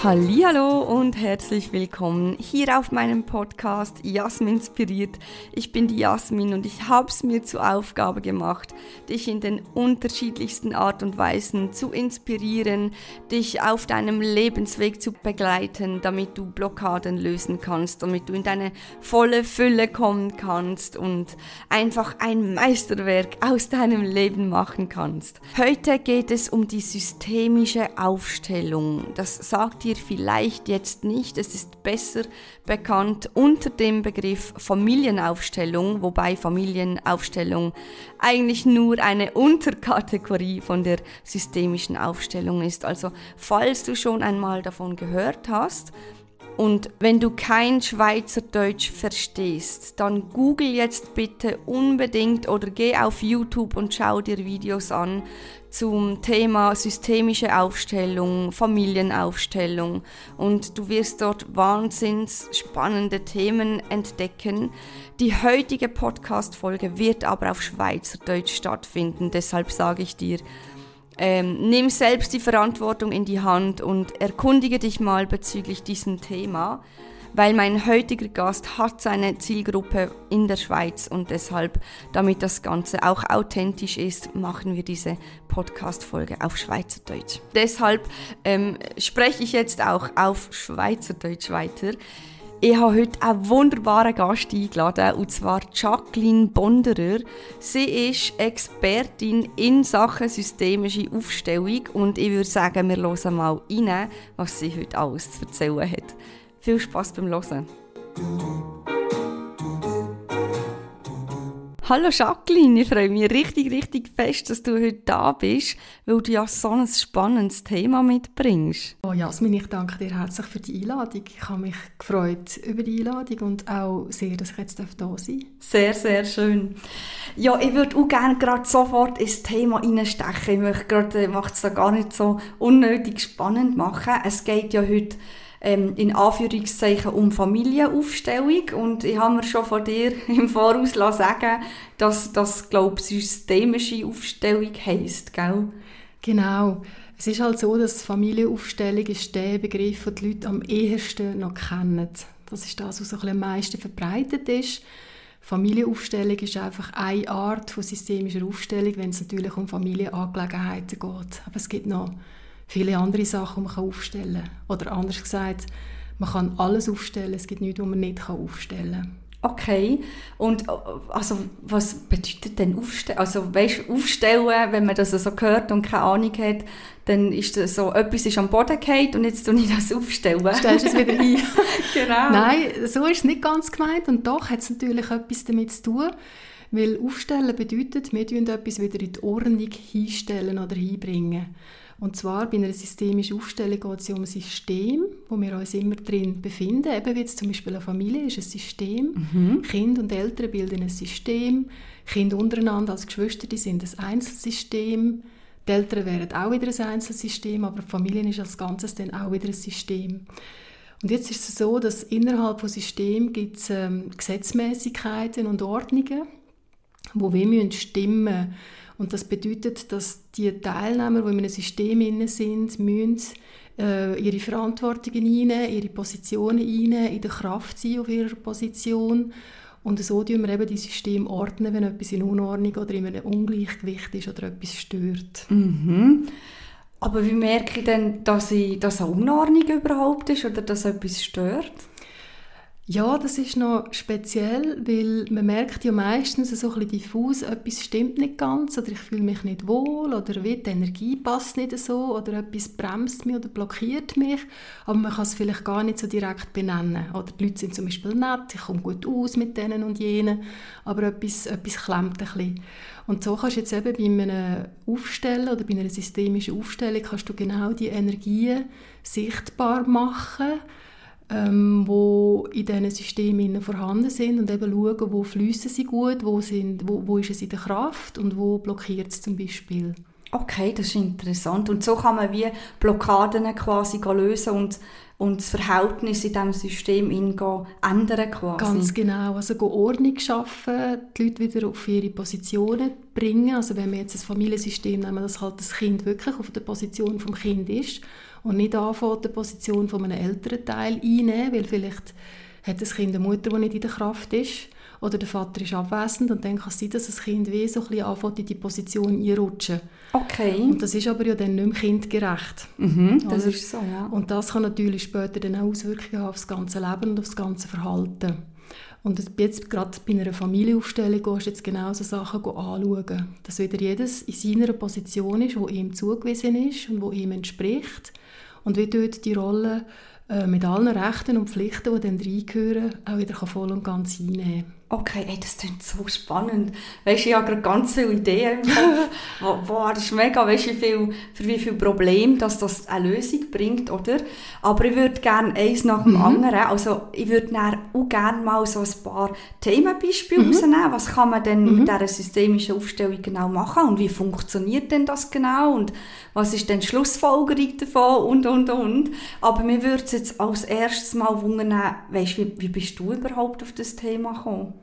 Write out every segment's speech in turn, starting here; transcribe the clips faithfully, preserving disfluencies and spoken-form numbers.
Hallihallo und herzlich willkommen hier auf meinem Podcast Jasmin inspiriert. Ich bin die Jasmin und ich habe es mir zur Aufgabe gemacht, dich in den unterschiedlichsten Art und Weisen zu inspirieren, dich auf deinem Lebensweg zu begleiten, damit du Blockaden lösen kannst, damit du in deine volle Fülle kommen kannst und einfach ein Meisterwerk aus deinem Leben machen kannst. Heute geht es um die systemische Aufstellung. Das sagt dir vielleicht jetzt nicht, es ist besser bekannt unter dem Begriff Familienaufstellung, wobei Familienaufstellung eigentlich nur eine Unterkategorie von der systemischen Aufstellung ist. Also falls du schon einmal davon gehört hast, und wenn du kein Schweizerdeutsch verstehst, dann google jetzt bitte unbedingt oder geh auf YouTube und schau dir Videos an zum Thema systemische Aufstellung, Familienaufstellung, und du wirst dort wahnsinns spannende Themen entdecken. Die heutige Podcast-Folge wird aber auf Schweizerdeutsch stattfinden, deshalb sage ich dir, Ähm, nimm selbst die Verantwortung in die Hand und erkundige dich mal bezüglich diesem Thema, weil mein heutiger Gast hat seine Zielgruppe in der Schweiz und deshalb, damit das Ganze auch authentisch ist, machen wir diese Podcast-Folge auf Schweizerdeutsch. Deshalb ähm, spreche ich jetzt auch auf Schweizerdeutsch weiter. Ich habe heute einen wunderbaren Gast eingeladen, und zwar Jacqueline Bonderer. Sie ist Expertin in Sachen systemische Aufstellung und ich würde sagen, wir hören mal rein, was sie heute alles zu erzählen hat. Viel Spass beim Hören. Hallo Jacqueline, ich freue mich richtig, richtig fest, dass du heute da bist, weil du ja so ein spannendes Thema mitbringst. Oh Jasmin, ich danke dir herzlich für die Einladung. Ich habe mich gefreut über die Einladung und auch sehr, dass ich jetzt da sein darf. Sehr, sehr schön. Ja, ich würde auch gerne gerade sofort ins Thema reinstechen. Ich möchte gerade, macht es da gar nicht so unnötig spannend machen. Es geht ja heute Ähm, in Anführungszeichen um Familienaufstellung, und ich habe mir schon von dir im Voraus sagen, dass das, glaube ich, systemische Aufstellung heisst, gell? Genau. Es ist halt so, dass Familienaufstellung ist der Begriff, den die Leute am ehesten noch kennen. Das ist das, was so ein bisschen am meisten verbreitet ist. Familienaufstellung ist einfach eine Art von systemischer Aufstellung, wenn es natürlich um Familienangelegenheiten geht. Aber es gibt noch viele andere Sachen, die man aufstellen kann. Oder anders gesagt, man kann alles aufstellen, es gibt nichts, was man nicht aufstellen kann. Okay. Und also, was bedeutet denn aufstellen? Also, weißt, aufstellen, wenn man das so hört und keine Ahnung hat, dann ist das so, etwas ist am Boden gefallen und jetzt tue ich das aufstellen. Stellst du es wieder hin? Genau. Nein, so ist es nicht ganz gemeint, und doch hat es natürlich etwas damit zu tun, weil aufstellen bedeutet, wir tun etwas wieder in die Ordnung hinstellen oder hinbringen. Und zwar bei einer systemischen Aufstellung geht es ja um ein System, wo wir uns immer drin befinden. Eben wie jetzt zum Beispiel eine Familie ist ein System. Mhm. Kinder und Eltern bilden ein System. Kinder untereinander als Geschwister, die sind ein Einzelsystem. Die Eltern wären auch wieder ein Einzelsystem, aber die Familie ist als Ganzes dann auch wieder ein System. Und jetzt ist es so, dass innerhalb des Systems gibt es ähm, Gesetzmäßigkeiten und Ordnungen, wo wir stimmen müssen. Und das bedeutet, dass die Teilnehmer, die in einem System sind, müssen äh, ihre Verantwortungen einnehmen, ihre Positionen einnehmen, in der Kraft sein auf ihrer Position. Und so ordnen wir eben die Systeme ordnen, wenn etwas in Unordnung oder in einem Ungleichgewicht ist oder etwas stört. Mhm. Aber wie merke ich denn, dass, ich, dass eine Unordnung überhaupt ist oder dass etwas stört? Ja, das ist noch speziell, weil man merkt ja meistens so ein bisschen diffus, etwas stimmt nicht ganz oder ich fühle mich nicht wohl oder wie die Energie passt nicht so oder etwas bremst mich oder blockiert mich, aber man kann es vielleicht gar nicht so direkt benennen. Oder die Leute sind zum Beispiel nett, ich komme gut aus mit denen und jenen, aber etwas, etwas klemmt ein bisschen. Und so kannst du jetzt eben bei einem Aufstellen oder bei einer systemischen Aufstellung kannst du genau die Energien sichtbar machen, Ähm, wo in diesen Systemen vorhanden sind und eben schauen, wo fließen sie gut, wo, sind, wo, wo ist es in der Kraft und wo blockiert es zum Beispiel. Okay, das ist interessant. Und so kann man wie Blockaden quasi lösen und, und das Verhältnis in diesem System ändern quasi. Ganz genau. Also Ordnung schaffen, die Leute wieder auf ihre Positionen bringen. Also wenn wir jetzt ein Familiensystem nehmen, dass halt das Kind wirklich auf der Position vom Kind ist und nicht anfängt, die Position von einem älteren Teil einnehmen, weil vielleicht hat das Kind eine Mutter, die nicht in der Kraft ist, oder der Vater ist abwesend und dann kann es sein, dass das Kind wie so ein bisschen anfängt, in die Position einrutschen. Okay. Und das ist aber ja dann nicht mehr kindgerecht. Mhm, das ist so, ja. Und das kann natürlich später dann auch Auswirkungen haben auf das ganze Leben und auf das ganze Verhalten. Und jetzt gerade bei einer Familienaufstellung gehst du jetzt genau so Sachen anschauen, dass wieder jedes in seiner Position ist, die ihm zugewiesen ist und die ihm entspricht und wie dort die Rolle äh, mit allen Rechten und Pflichten, die dann reingehören, auch wieder voll und ganz einnehmen. Okay, ey, das klingt so spannend. Weißt du, ich habe gerade ganz viele Ideen im Kopf. Boah, das ist mega, weißt du, wie viel, für wie viele Probleme dass das eine Lösung bringt, oder? Aber ich würde gerne eins nach dem mhm. anderen, also ich würde dann auch gerne mal so ein paar Themenbeispiele mhm. rausnehmen. Was kann man denn mhm. mit dieser systemischen Aufstellung genau machen und wie funktioniert denn das genau und was ist denn die Schlussfolgerung davon und, und, und. Aber mir würde es jetzt als erstes mal wundern, weißt du, wie, wie bist du überhaupt auf das Thema gekommen?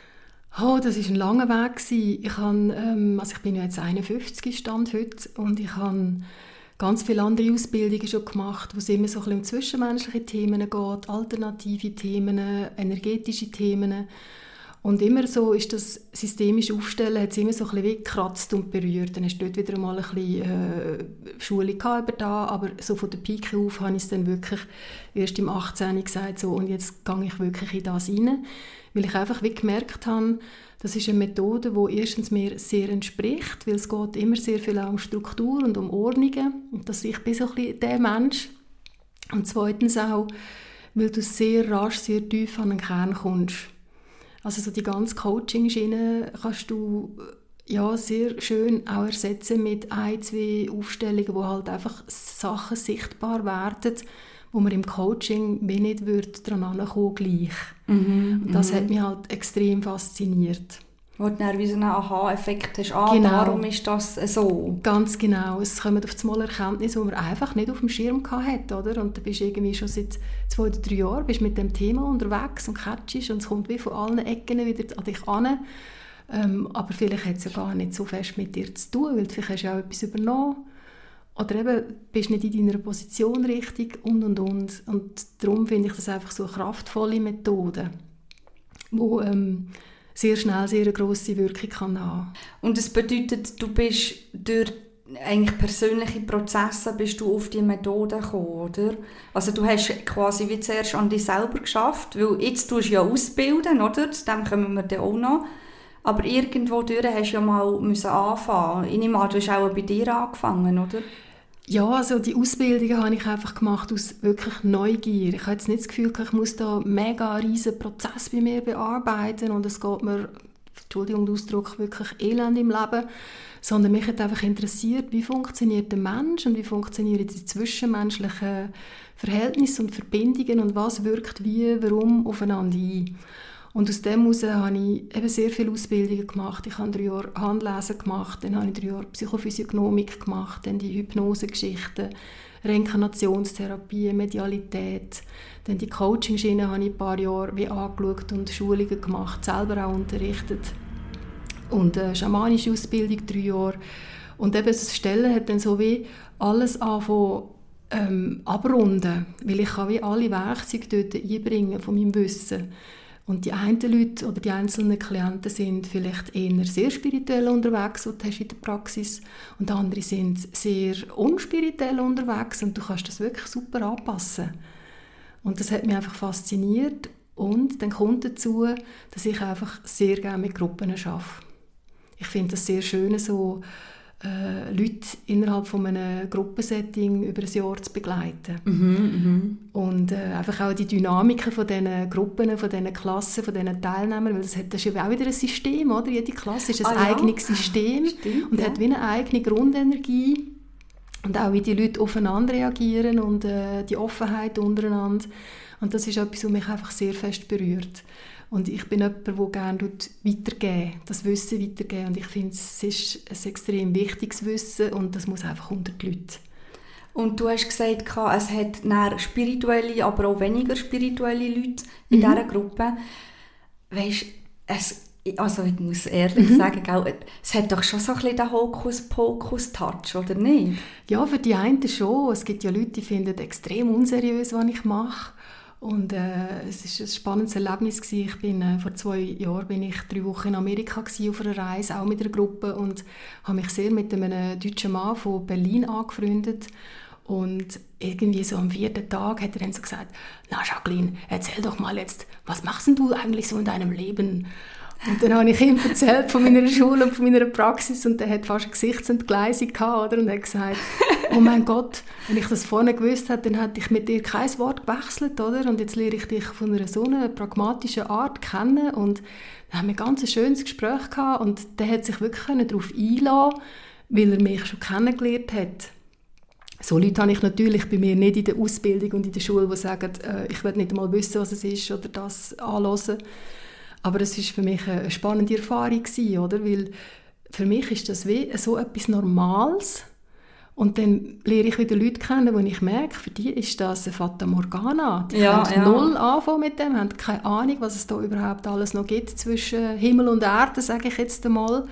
Oh, das war ein langer Weg. Ich, habe, ähm, also ich bin ja jetzt einundfünfzig Stand heute und ich habe ganz viele andere Ausbildungen schon gemacht, wo es immer so ein bisschen um zwischenmenschliche Themen geht, alternative Themen, energetische Themen. Und immer so ist das systemische Aufstellen, hat es immer so ein bisschen wie gekratzt und berührt. Dann hast du dort wieder mal ein bisschen äh, Schule gehabt über da, aber so von der Pike auf habe ich es dann wirklich erst im achtzehn gesagt, so, und jetzt gehe ich wirklich in das rein. Weil ich einfach wie gemerkt habe, das ist eine Methode, die erstens mir sehr entspricht, weil es geht immer sehr viel um Struktur und um Ordnungen. Und dass ich bin so ein bisschen der Mensch. Und zweitens auch, weil du sehr rasch, sehr tief an den Kern kommst. Also so die ganze Coaching-Schiene kannst du ja, sehr schön auch ersetzen mit ein, zwei Aufstellungen, wo halt einfach Sachen sichtbar werden, wo man im Coaching wie nicht dran herankommen gleich. Mhm, und das m- hat mich halt extrem fasziniert. Wo du dann wie so einen Aha-Effekt hast, ah, genau. Darum ist das so. Ganz genau. Es kommen auf einmal Erkenntnisse, die man einfach nicht auf dem Schirm hatte, oder? Und du bist irgendwie schon seit zwei oder drei Jahren bist mit dem Thema unterwegs und catchst und es kommt wie von allen Ecken wieder an dich an. Ähm, aber vielleicht hat es ja gar nicht so fest mit dir zu tun, weil vielleicht hast du ja auch etwas übernommen. Oder eben, bist nicht in deiner Position richtig und, und, und. Und darum finde ich das einfach so eine kraftvolle Methode, die ähm, sehr schnell sehr eine grosse Wirkung kann haben. Und das bedeutet, du bist durch eigentlich persönliche Prozesse bist du auf die Methode gekommen, oder? Also du hast quasi wie zuerst an dich selber geschafft, weil jetzt tust du ja ausbilden, oder? Zu dem kommen wir dann auch noch. Aber irgendwo durch hast du ja mal müssen anfangen. Ich nehme an, du hast auch bei dir angefangen, oder? Ja, also die Ausbildung habe ich einfach gemacht aus wirklich Neugier. Ich habe jetzt nicht das Gefühl, ich muss da einen mega riesen Prozess bei mir bearbeiten und es geht mir, Entschuldigung den Ausdruck, wirklich elend im Leben, sondern mich hat einfach interessiert, wie funktioniert der Mensch und wie funktionieren die zwischenmenschlichen Verhältnisse und Verbindungen und was wirkt wie, warum aufeinander ein. Und aus dem heraus habe ich eben sehr viele Ausbildungen gemacht. Ich habe drei Jahre Handlesen gemacht, dann habe ich drei Jahre Psychophysiognomik gemacht, dann die Hypnosegeschichten, Reinkarnationstherapie, Medialität. Dann die Coaching-Schiene habe ich ein paar Jahre wie angeschaut und Schulungen gemacht, selber auch unterrichtet. Und eine schamanische Ausbildung, drei Jahre. Und eben das Stellen hat dann so wie alles angefangen, ähm, abrunden, weil ich kann wie alle Werkzeuge dort einbringen von meinem Wissen. Und die einen Leute oder die einzelnen Klienten sind vielleicht eher sehr spirituell unterwegs, was du hast in der Praxis, und andere sind sehr unspirituell unterwegs und du kannst das wirklich super anpassen. Und das hat mich einfach fasziniert und dann kommt dazu, dass ich einfach sehr gerne mit Gruppen arbeite. Ich finde das sehr schön, so äh, Leute innerhalb von einem Gruppensetting über ein Jahr zu begleiten. Mhm, und äh, einfach auch die Dynamiken von diesen Gruppen, von diesen Klassen, von diesen Teilnehmern, weil das, hat, das ist ja auch wieder ein System, oder? Jede Klasse ist ein ah, eigenes ja. System Stimmt, und ja. hat wie eine eigene Grundenergie und auch wie die Leute aufeinander reagieren und äh, die Offenheit untereinander. Und das ist etwas, was mich einfach sehr fest berührt. Und ich bin jemand, der gerne weitergeben, das Wissen weitergeben. Und ich finde, es ist ein extrem wichtiges Wissen und das muss einfach unter die Leute. Und du hast gesagt, es hat spirituelle, aber auch weniger spirituelle Leute in mhm. dieser Gruppe. Weißt, es Also ich muss ehrlich mhm. sagen, es hat doch schon so ein bisschen den Hokuspokus-Touch, oder nicht? Ja, für die einen schon. Es gibt ja Leute, die finden extrem unseriös, was ich mache. Und äh, es war ein spannendes Erlebnis gewesen. Ich bin, äh, vor zwei Jahren bin ich drei Wochen in Amerika gewesen, auf einer Reise, auch mit einer Gruppe, und habe mich sehr mit einem deutschen Mann von Berlin angefreundet. Und irgendwie so am vierten Tag hat er dann so gesagt, na Jacqueline, erzähl doch mal jetzt, was machst denn du eigentlich so in deinem Leben? Und dann habe ich ihm erzählt von meiner Schule und von meiner Praxis, und er hat fast eine Gesichtsentgleisung gehabt, oder? Und er hat gesagt, oh mein Gott, wenn ich das vorne gewusst hätte, dann hätte ich mit dir kein Wort gewechselt, oder? Und jetzt lerne ich dich von einer so einer pragmatischen Art kennen. Und dann haben wir ein ganz schönes Gespräch gehabt, und der hat sich wirklich darauf einlassen, weil er mich schon kennengelernt hat. So Leute habe ich natürlich bei mir nicht in der Ausbildung und in der Schule, die sagen, äh, ich will nicht einmal wissen, was es ist, oder das anhören. Aber es war für mich eine spannende Erfahrung gewesen, oder? Weil für mich ist das wie so etwas Normales. Und dann lerne ich wieder Leute kennen, wo ich merke, für die ist das eine Fata Morgana. Die ja, können ja. null anfangen mit dem, haben keine Ahnung, was es da überhaupt alles noch gibt zwischen Himmel und Erde, sage ich jetzt einmal.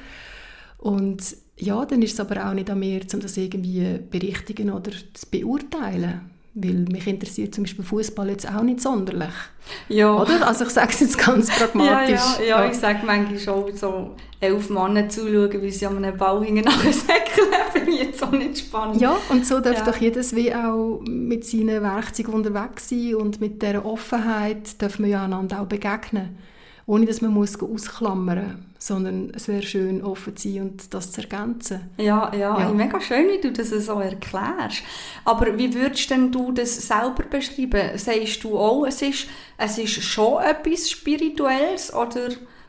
Und ja, dann ist es aber auch nicht an mir, um das irgendwie berichtigen oder zu beurteilen. Weil mich interessiert zum Beispiel Fußball jetzt auch nicht sonderlich. Ja. Oder? Also ich sage es jetzt ganz pragmatisch. Ja, ja, ja, ja. Ich sage manchmal schon, so elf Männer zuschauen, wie sie an einem Ball hinten nachher säckeln, finde ich jetzt auch nicht spannend. Ja, und so darf ja. doch jedes wie auch mit seinen Werkzeugen unterwegs sein, und mit dieser Offenheit darf man ja einander auch begegnen. Ohne dass man muss ausklammern muss, sondern es wäre schön, offen zu sein und das zu ergänzen. Ja, ja, ja. mega schön, wie du das so erklärst. Aber wie würdest denn du das selber beschreiben? Sagst du auch, es ist, es ist schon etwas Spirituelles, oder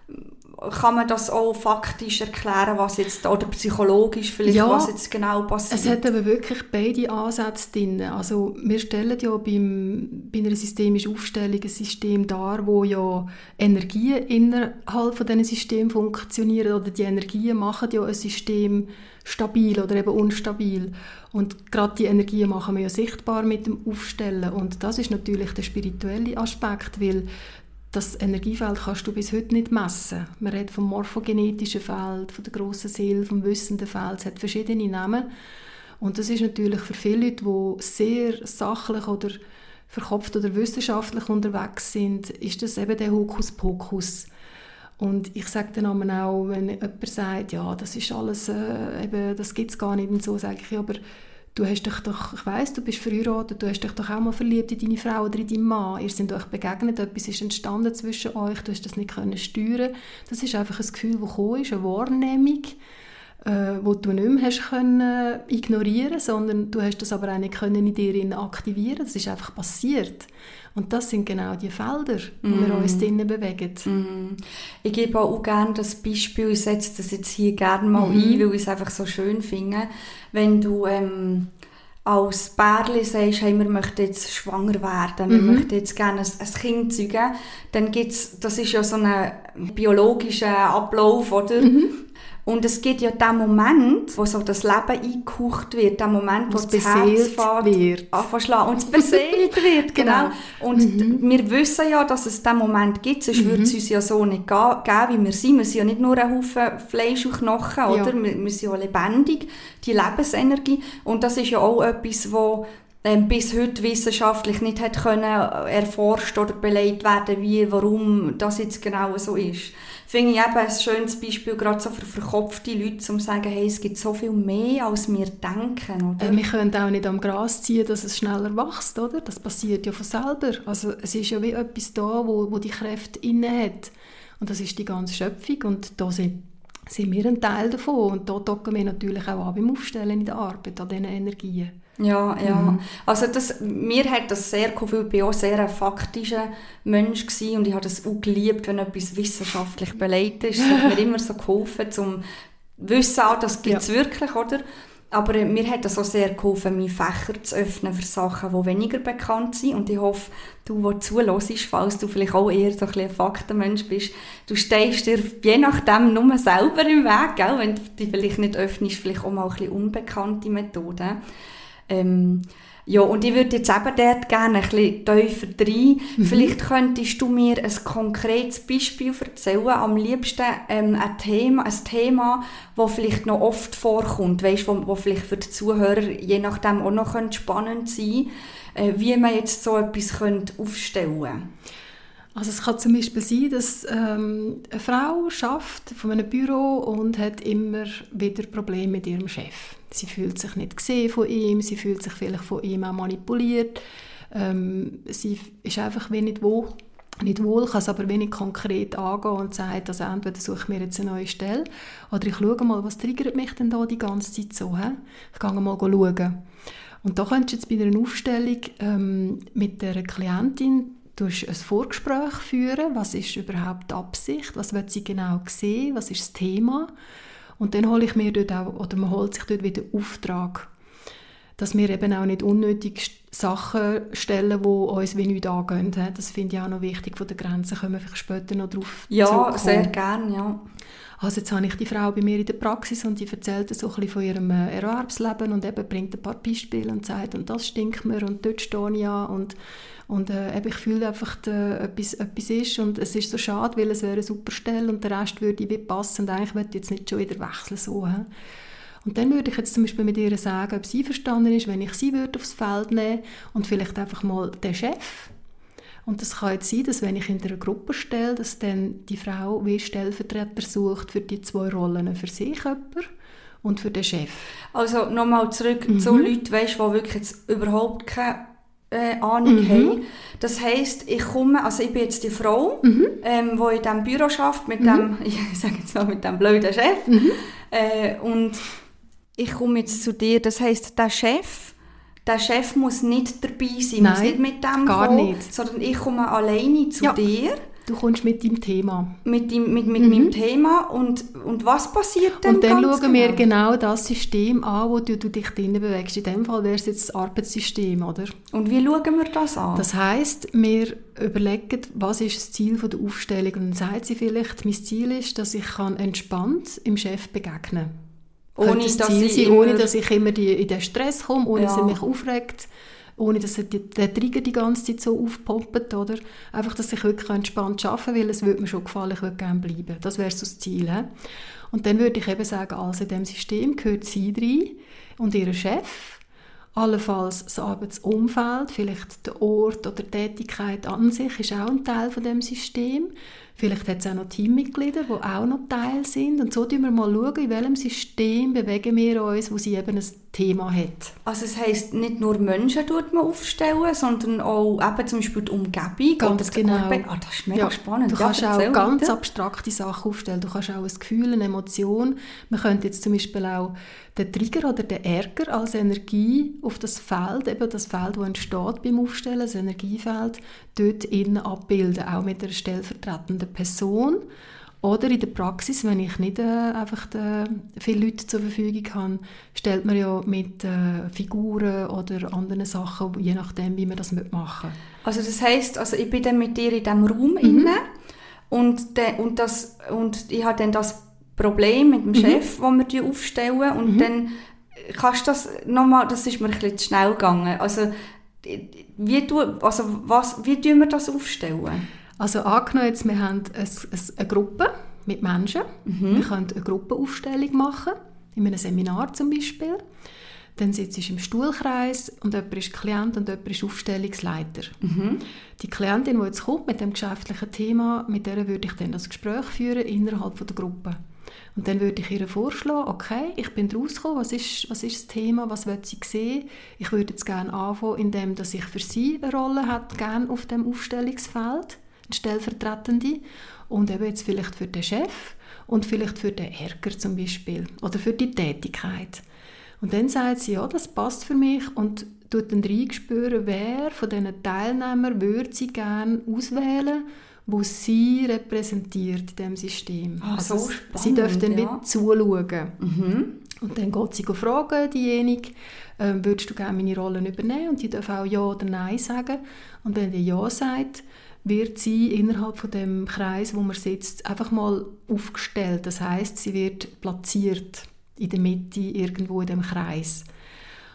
kann man das auch faktisch erklären, was jetzt, oder psychologisch vielleicht, ja, was jetzt genau passiert? Es hat aber wirklich beide Ansätze drin. Also wir stellen ja beim, bei einer systemischen Aufstellung ein System dar, wo ja Energien innerhalb von diesen Systemen funktionieren, oder die Energien machen ja ein System stabil oder eben unstabil. Und gerade die Energien machen wir ja sichtbar mit dem Aufstellen. Und das ist natürlich der spirituelle Aspekt, weil das Energiefeld kannst du bis heute nicht messen. Man redet vom morphogenetischen Feld, von der grossen Seele, vom wissenden Feld. Es hat verschiedene Namen. Und das ist natürlich für viele Leute, die sehr sachlich oder verkopft oder wissenschaftlich unterwegs sind, ist das eben der Hokuspokus. Und ich sage dann auch, wenn jemand sagt, ja, das ist alles, äh, eben, das gibt es gar nicht, und so, sage ich, ja, aber du hast dich doch, ich weiss, du bist verheiratet, du hast dich doch auch mal verliebt in deine Frau oder in deinen Mann. Ihr seid euch begegnet, etwas ist entstanden zwischen euch, du hast das nicht können steuern. Das ist einfach ein Gefühl, das gekommen ist, eine Wahrnehmung, äh, die du nicht mehr hast können ignorieren, sondern du hast das aber auch nicht können in dir aktivieren. Das ist einfach passiert. Und das sind genau die Felder, wo mm. wir uns drinnen bewegen. Mm. Ich gebe auch gerne das Beispiel, ich setze das jetzt hier gerne mal mm. ein, weil ich es einfach so schön finde. Wenn du ähm, als Pärchen sagst, hey, wir möchten jetzt schwanger werden, wir mm-hmm. möchten jetzt gerne ein, ein Kind zeugen, dann gibt's, das ist ja so ein biologischer Ablauf, oder? Mm-hmm. Und es gibt ja den Moment, wo so das Leben eingehaucht wird, der Moment, wo es das Herz fährt, anfangen und es beseelt wird, genau. Und mhm. wir wissen ja, dass es diesen Moment gibt, sonst mhm. würde es uns ja so nicht geben, wie wir sind. Wir sind ja nicht nur ein Haufen Fleisch und Knochen, oder? Ja. Wir, wir sind ja lebendig, die Lebensenergie. Und das ist ja auch etwas, wo ähm, bis heute wissenschaftlich nicht hat können erforscht oder belegt werden, wie, warum das jetzt genau so ist. Finde ich eben ein schönes Beispiel, gerade so für verkopfte Leute, um zu sagen, hey, es gibt so viel mehr, als wir denken. Oder? Äh, wir können auch nicht am Gras ziehen, dass es schneller wächst, oder? Das passiert ja von selber. Also es ist ja wie etwas da, wo, wo die Kräfte inne hat. Und das ist die ganze Schöpfung. Und da sind, sind wir ein Teil davon. Und da docken wir natürlich auch an beim Aufstellen in der Arbeit, an diesen Energien. Ja, ja. Mhm. Also das, mir hat das sehr geholfen, ich war auch sehr ein faktischer Mensch gewesen, und ich habe das auch geliebt, wenn etwas wissenschaftlich belegt ist. Es hat mir immer so geholfen, um zu wissen, auch, das gibt es ja. wirklich, oder? Aber äh, mir hat das auch sehr geholfen, meine Fächer zu öffnen für Sachen, die weniger bekannt sind. Und ich hoffe, du, der zuhörst, falls du vielleicht auch eher so ein, ein Faktenmensch bist, du stehst dir je nachdem nur selber im Weg, gell? Wenn du dich vielleicht nicht öffnest, vielleicht auch mal ein bisschen unbekannte Methoden. Ähm, Ja, und ich würde jetzt eben dort gerne ein bisschen tiefer rein. Mhm. Vielleicht könntest du mir ein konkretes Beispiel erzählen, am liebsten ähm, ein Thema, ein Thema, das vielleicht noch oft vorkommt, weißt, wo, wo vielleicht für die Zuhörer je nachdem auch noch spannend sein könnte, äh, wie man jetzt so etwas könnte aufstellen könnte. Also es kann zum Beispiel sein, dass ähm, eine Frau arbeitet von einem Büro und hat immer wieder Probleme mit ihrem Chef. Sie fühlt sich nicht gesehen von ihm, sie fühlt sich vielleicht von ihm auch manipuliert. Ähm, sie ist einfach wie nicht wohl, nicht wohl, kann es aber wenig konkret angehen und sagt, also entweder suche ich mir jetzt eine neue Stelle oder ich schaue mal, was triggert mich denn da die ganze Zeit so. He? Ich gehe mal schauen. Und da könntest du jetzt bei einer Aufstellung ähm, mit der Klientin durch ein Vorgespräch führen, was ist überhaupt die Absicht, was will sie genau sehen, was ist das Thema. Und dann hole ich mir dort auch, oder man holt sich dort wieder Auftrag, dass wir eben auch nicht unnötig Sachen stellen, die uns wie nichts angehen. Das finde ich auch noch wichtig, von der Grenze kommen wir vielleicht später noch drauf Ja, zurückkommen. sehr gerne, ja. Also jetzt habe ich die Frau bei mir in der Praxis und die erzählt so ein bisschen von ihrem Erwerbsleben und eben bringt ein paar Beispiele und sagt, und das stinkt mir und dort stehe ich an und Und äh, ich fühle einfach, dass äh, etwas, etwas ist und es ist so schade, weil es wäre eine super Stelle und der Rest würde wie passen und eigentlich möchte ich jetzt nicht schon wieder wechseln. So, he? Und dann würde ich jetzt zum Beispiel mit ihr sagen, ob sie verstanden ist, wenn ich sie würde aufs Feld nehmen und vielleicht einfach mal den Chef. Und das kann jetzt sein, dass wenn ich in einer Gruppe stelle, dass dann die Frau wie Stellvertreter sucht für die zwei Rollen, für sich jemand und für den Chef. Also nochmal zurück Mhm. zu Leuten, weißt, die wirklich jetzt überhaupt keine äh, Ahnung Mhm. haben. Das heisst, ich komme, also ich bin jetzt die Frau, Mhm. ähm, die in diesem Büro arbeitet, mit Mhm. dem, ich sage jetzt mal, mit dem blöden Chef. Mhm. Äh, und ich komme jetzt zu dir, das heisst, der Chef, der Chef muss nicht dabei sein, Nein, muss nicht mit dem gar kommen, nicht. sondern ich komme alleine zu Ja. dir. Du kommst mit deinem Thema. Mit, dem, mit, mit Mhm. meinem Thema und, und was passiert dann Und dann ganz schauen wir genau? genau das System an, wo du, du dich drinnen bewegst. In diesem Fall wäre es jetzt das Arbeitssystem, oder? Und wie schauen wir das an? Das heisst, wir überlegen, was ist das Ziel der Aufstellung. Und dann sagt sie vielleicht, mein Ziel ist, dass ich kann entspannt im Chef begegnen kann. Ohne, das dass Ziel ich sein, immer- ohne dass ich immer die, in den Stress komme, ohne dass Ja. er mich aufregt, ohne dass er die, der Trigger die ganze Zeit so aufpoppt, oder? Einfach, dass ich wirklich entspannt arbeiten kann, weil es würde mir schon gefallen, ich würde gerne bleiben. Das wäre so das Ziel. He? Und dann würde ich eben sagen, also in diesem System gehört sie rein und ihr Chef, allenfalls das Arbeitsumfeld, vielleicht der Ort oder die Tätigkeit an sich ist auch ein Teil von dem System. Vielleicht hat es auch noch Teammitglieder, die auch noch Teil sind. Und so schauen wir mal, schauen, in welchem System bewegen wir uns, wo sie eben ein Thema hat. Also es heisst, nicht nur Menschen tut man aufstellen, sondern auch eben zum Beispiel die Umgebung. Ganz oder die genau. Arbeit. Ah, das ist mega Ja, spannend. Du kannst ja, auch erzähl ganz bitte. abstrakte Sachen aufstellen. Du kannst auch ein Gefühl, eine Emotion. Man könnte jetzt zum Beispiel auch den Trigger oder den Ärger als Energie auf das Feld, eben das Feld, das entsteht beim Aufstellen, das Energiefeld, dort innen abbilden, auch mit einer stellvertretenden Person. Oder in der Praxis, wenn ich nicht äh, einfach äh, viele Leute zur Verfügung habe, stellt man ja mit äh, Figuren oder anderen Sachen, je nachdem, wie man das machen möchte. Also das heisst, also ich bin dann mit dir in diesem Raum Mhm. inne und, de, und, das, und ich habe dann das Problem mit dem Mhm. Chef, das wir die aufstellen und Mhm. dann kannst du das nochmal, das ist mir ein bisschen zu schnell gegangen. Also wie, tu, also was, wie tun wir das aufstellen? Also angenommen, jetzt, wir haben eine, eine Gruppe mit Menschen. Mhm. Wir können eine Gruppenaufstellung machen, in einem Seminar zum Beispiel. Dann sitzt du im Stuhlkreis und jemand ist Klient und jemand ist Aufstellungsleiter. Mhm. Die Klientin, die jetzt kommt mit dem geschäftlichen Thema, mit der würde ich dann das Gespräch führen innerhalb der Gruppe. Und dann würde ich ihr vorschlagen, okay, ich bin rausgekommen, was ist, was ist das Thema, was will sie sehen? Ich würde jetzt gerne anfangen, indem dass ich für sie eine Rolle hätte, gerne auf dem Aufstellungsfeld, eine stellvertretende, und eben jetzt vielleicht für den Chef und vielleicht für den Ärger zum Beispiel oder für die Tätigkeit. Und dann sagt sie, ja, das passt für mich und tut dann reinspüren, wer von diesen Teilnehmern würde sie gerne auswählen, wo sie repräsentiert in diesem System. Ah, also so sie spannend, dürfen dann ja. wieder zuschauen. Mhm. Und dann geht sie fragen, diejenige, äh, würdest du gerne meine Rollen übernehmen? Und die darf auch Ja oder Nein sagen. Und wenn die Ja sagt, wird sie innerhalb von dem Kreis, wo man sitzt, einfach mal aufgestellt. Das heisst, sie wird platziert in der Mitte irgendwo in dem Kreis.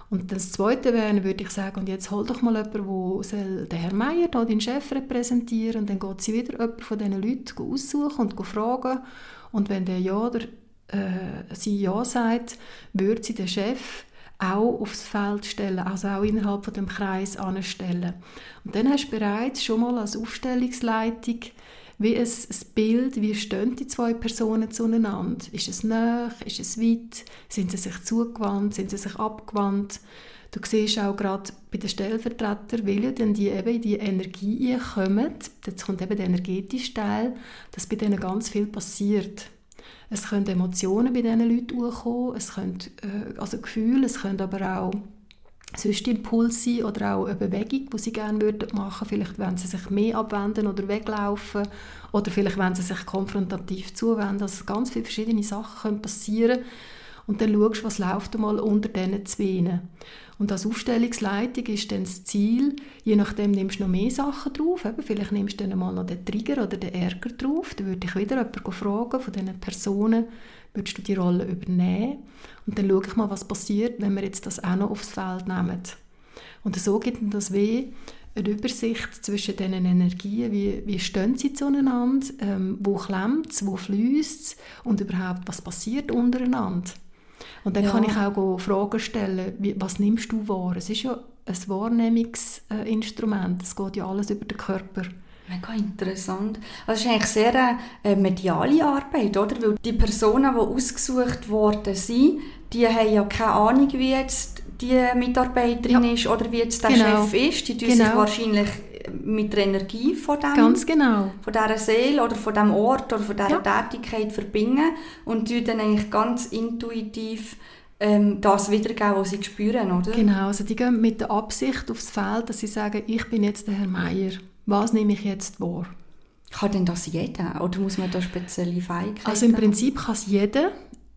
Und das Zweite wäre, würde ich sagen, und jetzt hol doch mal jemanden, der den Herrn Meier, da, den Chef, repräsentieren, und dann geht sie wieder jemanden von diesen Leuten aussuchen und fragen. Und wenn der Ja oder äh, sie Ja sagt, würde sie den Chef auch aufs Feld stellen, also auch innerhalb von dem Kreis anstellen. Und dann hast du bereits schon mal als Aufstellungsleitung wie ein, ein Bild, wie stehen die zwei Personen zueinander. Ist es nahe, ist es weit, sind sie sich zugewandt, sind sie sich abgewandt. Du siehst auch gerade bei den Stellvertretern, weil ja dann die eben in die Energie kommen, jetzt kommt eben der energetische Teil, dass bei denen ganz viel passiert. Es können Emotionen bei diesen Leuten hochkommen, es können äh, also Gefühle, es können aber auch sonst Impulse sein oder auch eine Bewegung, die sie gerne würden machen. Vielleicht wollen sie sich mehr abwenden oder weglaufen oder vielleicht wollen sie sich konfrontativ zuwenden. Also ganz viele verschiedene Sachen können passieren. Und dann schaust du, was läuft einmal unter diesen Zweien. Und als Aufstellungsleitung ist dann das Ziel, je nachdem nimmst du noch mehr Sachen drauf. Eben, vielleicht nimmst du dann mal noch den Trigger oder den Ärger drauf. Dann würde ich wieder jemanden fragen, von diesen Personen, würdest du die Rolle übernehmen? Und dann schaue ich mal, was passiert, wenn wir jetzt das auch noch aufs Feld nehmen. Und so gibt es das wie eine Übersicht zwischen diesen Energien, wie, wie stehen sie zueinander, ähm, wo klemmt es, wo fließt es und überhaupt, was passiert untereinander. Und dann ja. kann ich auch Fragen stellen, wie, was nimmst du wahr? Es ist ja ein Wahrnehmungsinstrument, es geht ja alles über den Körper. Mega interessant. Also es ist eigentlich sehr eine äh, mediale Arbeit, oder? Weil die Personen, die ausgesucht worden sind, die haben ja keine Ahnung, wie jetzt die Mitarbeiterin ja. ist oder wie jetzt der genau. Chef ist. Die tun genau. sich wahrscheinlich mit der Energie von dem, Ganz genau. von dieser Seele oder von diesem Ort oder von dieser ja. Tätigkeit verbinden und tun dann eigentlich ganz intuitiv ähm, das wiedergeben, was sie spüren, oder? Genau, also die gehen mit der Absicht aufs Feld, dass sie sagen, ich bin jetzt der Herr Meier. Was nehme ich jetzt wahr? Kann denn das jeder? Oder muss man da spezielle Fähigkeiten Also im Prinzip kann es jeder.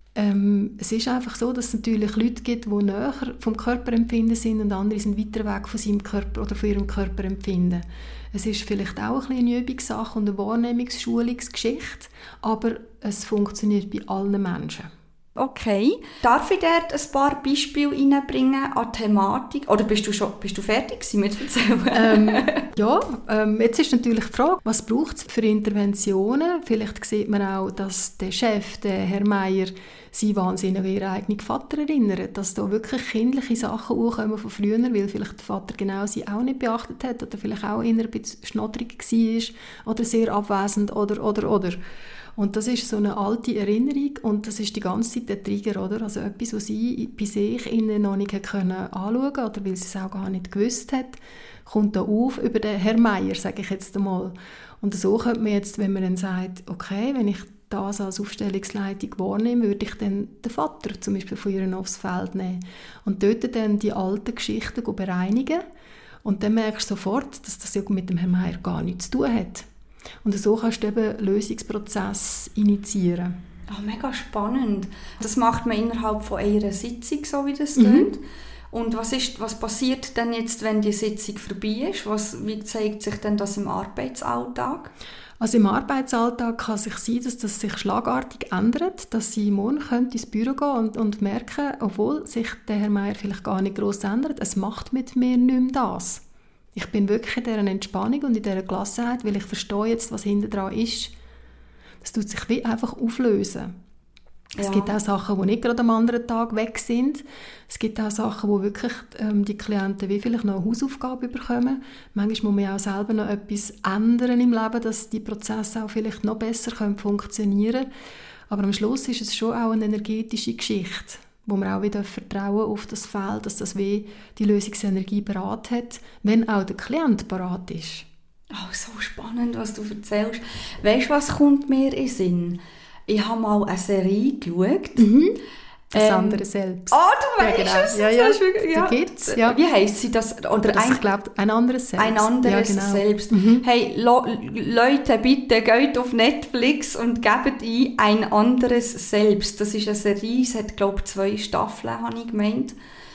Ähm, es ist einfach so, dass es natürlich Leute gibt, die näher vom Körperempfinden sind und andere sind weiter weg von seinem Körper oder von ihrem Körperempfinden. Es ist vielleicht auch ein eine Übungssache und eine Wahrnehmungsschulungsgeschichte, aber es funktioniert bei allen Menschen. Okay. Darf ich dort ein paar Beispiele reinbringen an Thematik? Oder bist du schon bist du fertig mit erzählen? ähm, ja, ähm, jetzt ist natürlich die Frage, was braucht es für Interventionen? Vielleicht sieht man auch, dass der Chef, der Herr Meier, sich wahnsinnig an ihren eigenen Vater erinnert, dass da wirklich kindliche Sachen hochkommen von früher, weil vielleicht der Vater genau sie auch nicht beachtet hat oder vielleicht auch eher ein bisschen schnoddrig war oder sehr abwesend oder, oder, oder. Und das ist so eine alte Erinnerung und das ist die ganze Zeit der Trigger, oder? Also etwas, was sie bei sich innen noch nicht können anschauen oder weil sie es auch gar nicht gewusst hat, kommt da auf über den Herrn Meier, sage ich jetzt einmal. Und so könnte man jetzt, wenn man dann sagt, okay, wenn ich das als Aufstellungsleitung wahrnehme, würde ich dann den Vater zum Beispiel von ihr aufs Feld nehmen und dort dann die alten Geschichten bereinigen. Und dann merkst du sofort, dass das mit dem Herrn Meier gar nichts zu tun hat. Und so kannst du eben einen Lösungsprozess initiieren. Oh, mega spannend. Das macht man innerhalb von einer Sitzung, so wie das mhm. klingt. Und was, ist, was passiert denn jetzt, wenn die Sitzung vorbei ist? Was, wie zeigt sich denn das im Arbeitsalltag? Also im Arbeitsalltag kann sich sein, dass das sich schlagartig ändert, dass sie morgen ins Büro gehen und, und merken, obwohl sich der Herr Meier vielleicht gar nicht gross ändert, es macht mit mir nicht mehr das. Ich bin wirklich in dieser Entspannung und in dieser Gelassenheit, weil ich verstehe jetzt, was hinten dran ist. Das tut sich wie einfach auflösen. Ja. Es gibt auch Sachen, die nicht gerade am anderen Tag weg sind. Es gibt auch Sachen, wo wirklich ähm, die Klienten wie vielleicht noch eine Hausaufgabe bekommen. Manchmal muss man auch selber noch etwas ändern im Leben, dass die Prozesse auch vielleicht noch besser funktionieren können. Aber am Schluss ist es schon auch eine energetische Geschichte, wo man auch wieder vertrauen auf das Feld, dass das wie die Lösungsenergie parat hat, wenn auch der Klient parat ist. Oh, so spannend, was du erzählst. Weißt du, was kommt mir in den Sinn? Ich habe mal eine Serie geschaut. Mhm. Das ähm, andere Selbst. Oh, du weißt ja, genau. es. Ja, ja. ja. Die gibt's, ja. Wie heisst sie das? Oder das ein, ich glaube, ein anderes Selbst. Ein anderes ja, genau. Selbst. Mhm. Hey, lo, Leute, bitte geht auf Netflix und gebt ein «Ein anderes Selbst». Das ist eine Serie, es hat, glaube ich, zwei Staffeln, habe ich gemeint.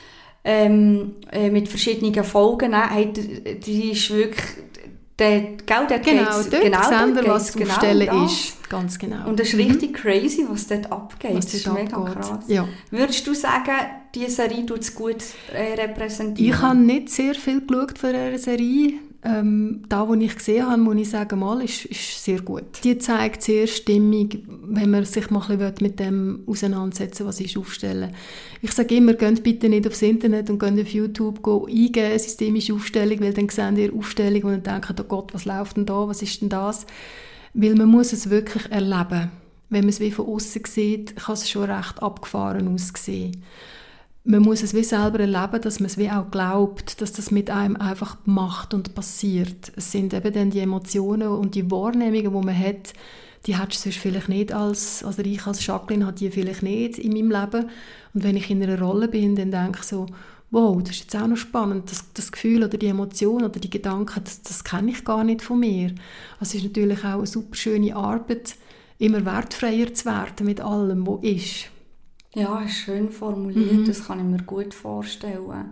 Ähm, äh, mit verschiedenen Folgen. Hey, die, die ist wirklich... Der, gell, der genau, geht's, dort genau sehen dort wir, was genau Aufstellen das. ist. Ganz genau. Und das ist mhm. richtig crazy, was dort abgeht. Was das ist dort mega abgeht. krass. Ja. Würdest du sagen, diese Serie tut es gut äh, repräsentieren? Ich habe nicht sehr viel geschaut von dieser Serie. Ähm, da, was ich gesehen habe, muss ich sagen, mal, ist, ist sehr gut. Die zeigt sehr stimmig, wenn man sich mal ein bisschen mit dem auseinandersetzen will, was ist aufstellen. Ich sage immer, geht bitte nicht aufs Internet und geht auf YouTube eingeben, systemische Aufstellung, weil dann sehen ihr Aufstellung und dann denken, oh Gott, was läuft denn da, was ist denn das? Weil man muss es wirklich erleben. Wenn man es wie von außen sieht, kann es schon recht abgefahren aussehen. Man muss es wie selber erleben, dass man es wie auch glaubt, dass das mit einem einfach macht und passiert. Es sind eben dann die Emotionen und die Wahrnehmungen, die man hat, die hättest du sonst vielleicht nicht als, also ich als Jacqueline habe die vielleicht nicht in meinem Leben. Und wenn ich in einer Rolle bin, dann denke ich so, wow, das ist jetzt auch noch spannend, das, das Gefühl oder die Emotion oder die Gedanken, das, das kenne ich gar nicht von mir. Also es ist natürlich auch eine super schöne Arbeit, immer wertfreier zu werden mit allem, was ist. Ja, ist schön formuliert, mhm. das kann ich mir gut vorstellen.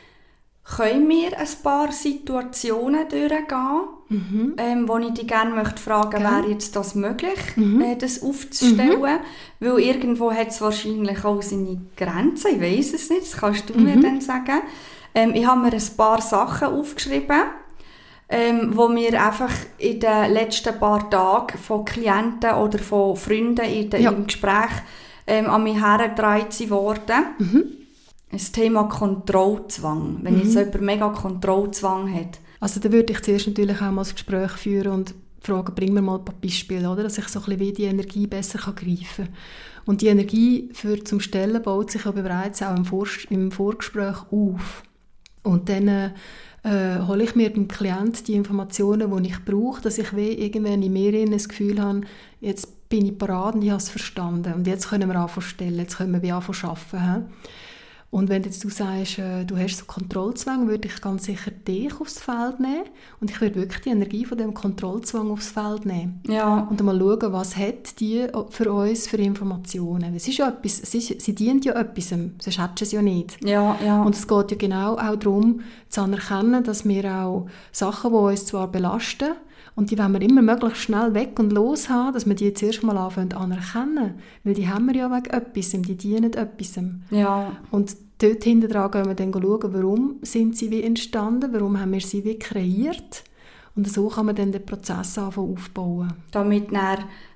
Können wir ein paar Situationen durchgehen, mhm. ähm, wo ich dich gerne möchte fragen, okay. wäre jetzt das möglich, mhm. äh, das aufzustellen? Mhm. Weil irgendwo hat es wahrscheinlich auch seine Grenzen, ich weiss es nicht, das kannst du mhm. mir dann sagen. Ähm, ich habe mir ein paar Sachen aufgeschrieben, ähm, wo mir einfach in den letzten paar Tagen von Klienten oder von Freunden in de, ja. im Gespräch ähm, an mich hergetragen worden. Mhm. Das Thema Kontrollzwang, wenn mhm. jetzt jemand mega Kontrollzwang hat. Also da würde ich zuerst natürlich auch mal ein Gespräch führen und fragen, bring mir mal ein paar Beispiele, oder? Dass ich so ein bisschen wie die Energie besser greifen kann. Und die Energie für zum Stellen baut sich aber bereits auch im, Vor- im Vorgespräch auf. Und dann äh, hole ich mir beim Klienten die Informationen, die ich brauche, dass ich wie irgendwann in mir das Gefühl habe, jetzt bin ich parat und ich habe es verstanden. Und jetzt können wir anfangen stellen, jetzt können wir wie anfangen arbeiten. Und wenn jetzt du sagst, äh, du hast so Kontrollzwang, würde ich ganz sicher dich aufs Feld nehmen und ich würde wirklich die Energie von dem Kontrollzwang aufs Feld nehmen. Ja. Und dann mal schauen, was hat die für uns für Informationen. Es ist ja etwas, es ist, sie dient ja etwas, sonst hättest du es ja nicht. Ja, ja. Und es geht ja genau auch darum, zu anerkennen, dass wir auch Sachen, die uns zwar belasten, und die wollen wir immer möglichst schnell weg und los haben, dass wir die zuerst mal anfangen anerkennen. Weil die haben wir ja wegen etwas, die dienen etwas. Ja. Und dort hinten dran gehen wir dann schauen, warum sind sie wie entstanden, warum haben wir sie wie kreiert. Und so kann man dann den Prozess anfangen aufbauen. Damit dann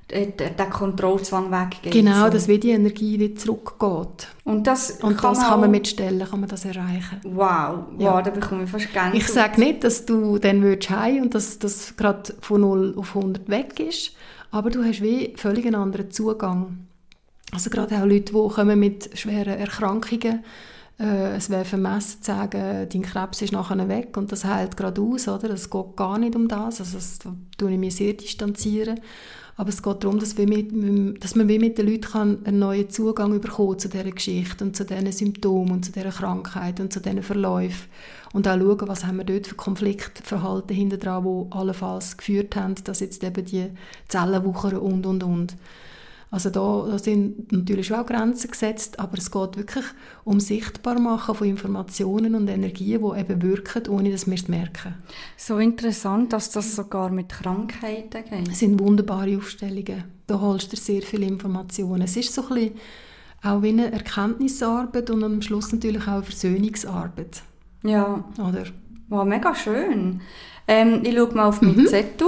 der Kontrollzwang weggeht. Genau, so. dass wie die Energie wieder zurückgeht. Und das, und kann, das man kann man mit Stellen kann man das erreichen. Wow, ja. wow, da bekomme ich fast Gänsehaut. Ich sage nicht, dass du dann würdest heim und dass das gerade von null auf hundert weg ist, aber du hast wie völlig einen anderen Zugang. Also gerade auch Leute, die kommen mit schweren Erkrankungen, äh, es wäre vermessen zu sagen, dein Krebs ist nachher weg und das heilt gerade aus, oder? Es geht gar nicht um das, also das tue ich mir sehr distanzieren. Aber es geht darum, dass, wir mit, dass man wie mit den Leuten einen neuen Zugang bekommen zu dieser Geschichte und zu diesen Symptomen und zu dieser Krankheit und zu diesen Verläufen. Und auch schauen, was haben wir dort für Konfliktverhalten hinter dran, die allenfalls geführt haben, dass jetzt eben die Zellen wuchern und, und, und. Also da, da sind natürlich auch Grenzen gesetzt, aber es geht wirklich um Sichtbarmachen von Informationen und Energien, die eben wirken, ohne dass wir es merken. So interessant, dass das sogar mit Krankheiten geht. Es sind wunderbare Aufstellungen. Da holst du sehr viele Informationen. Es ist so ein bisschen auch wie eine Erkenntnisarbeit und am Schluss natürlich auch eine Versöhnungsarbeit. Ja. Oder? Wow, mega schön. Ähm, ich schaue mal auf meinen mhm. Zettel.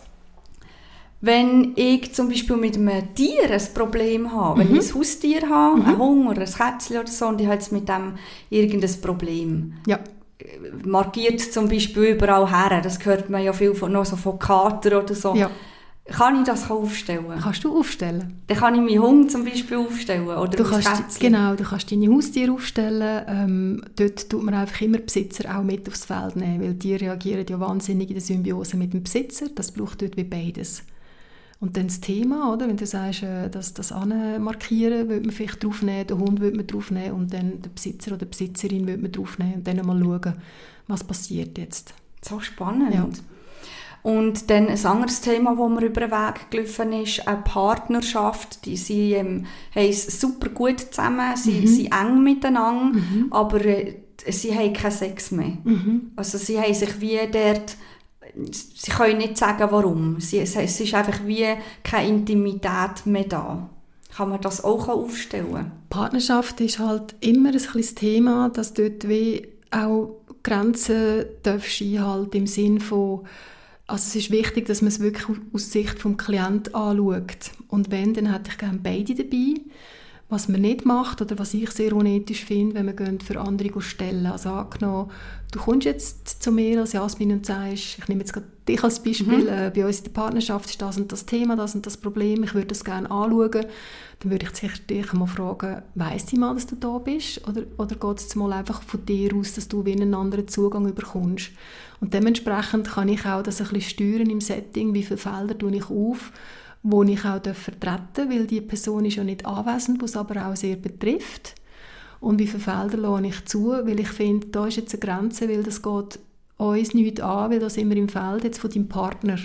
Wenn ich zum Beispiel mit einem Tier ein Problem habe, mhm. wenn ich ein Haustier habe, mhm. einen Hund oder ein Kätzchen oder so, und ich habe jetzt mit dem irgendein Problem. Ja. Markiert zum Beispiel überall her, das hört man ja viel von, noch so von Kater oder so. Ja. Kann ich das aufstellen? Kannst du aufstellen. Dann kann ich meinen Hund zum Beispiel aufstellen oder du kannst, Kätzchen. Genau, du kannst deine Haustiere aufstellen. Ähm, dort tut man einfach immer Besitzer auch mit aufs Feld nehmen, weil die reagieren ja wahnsinnig in der Symbiose mit dem Besitzer. Das braucht dort wie beides. Und dann das Thema, oder? Wenn du sagst, dass das anmarkieren, würde man vielleicht draufnehmen, den Hund würde man draufnehmen und dann den Besitzer oder die Besitzerin würde man draufnehmen und dann mal schauen, was passiert jetzt. So spannend. Ja. Und dann ein anderes Thema, das mir über den Weg gelaufen ist, eine Partnerschaft. Die sie, ähm, haben es super gut zusammen, sie mhm. sind eng miteinander, mhm. aber äh, sie haben keinen Sex mehr. Mhm. Also sie haben sich wie dort sie können nicht sagen, warum. Sie, es ist einfach wie keine Intimität mehr da. Kann man das auch aufstellen? Partnerschaft ist halt immer ein kleines Thema, dass dort wie auch Grenzen darfst einhalten im Sinne von, also es ist wichtig, dass man es wirklich aus Sicht des Klienten anschaut. Und wenn, dann hätte ich gerne beide dabei. Was man nicht macht oder was ich sehr unethisch finde, wenn man für andere stellen. Also angenommen, du kommst jetzt zu mir als Jasmin und sagst, ich nehme jetzt gerade dich als Beispiel, mhm. äh, bei uns in der Partnerschaft ist das und das Thema, das und das Problem, ich würde das gerne anschauen. Dann würde ich sicher dich mal fragen, weiss die mal, dass du da bist? Oder, oder geht es jetzt mal einfach von dir aus, dass du wie einen anderen Zugang bekommst? Und dementsprechend kann ich auch das ein bisschen steuern im Setting, wie viele Felder tue ich auf, wo ich auch vertreten darf, weil die Person ist ja nicht anwesend, was aber auch sehr betrifft. Und wie viele Felder lasse ich zu, weil ich finde, da ist jetzt eine Grenze, weil das geht uns nichts an, weil das sind wir im Feld jetzt von deinem Partner.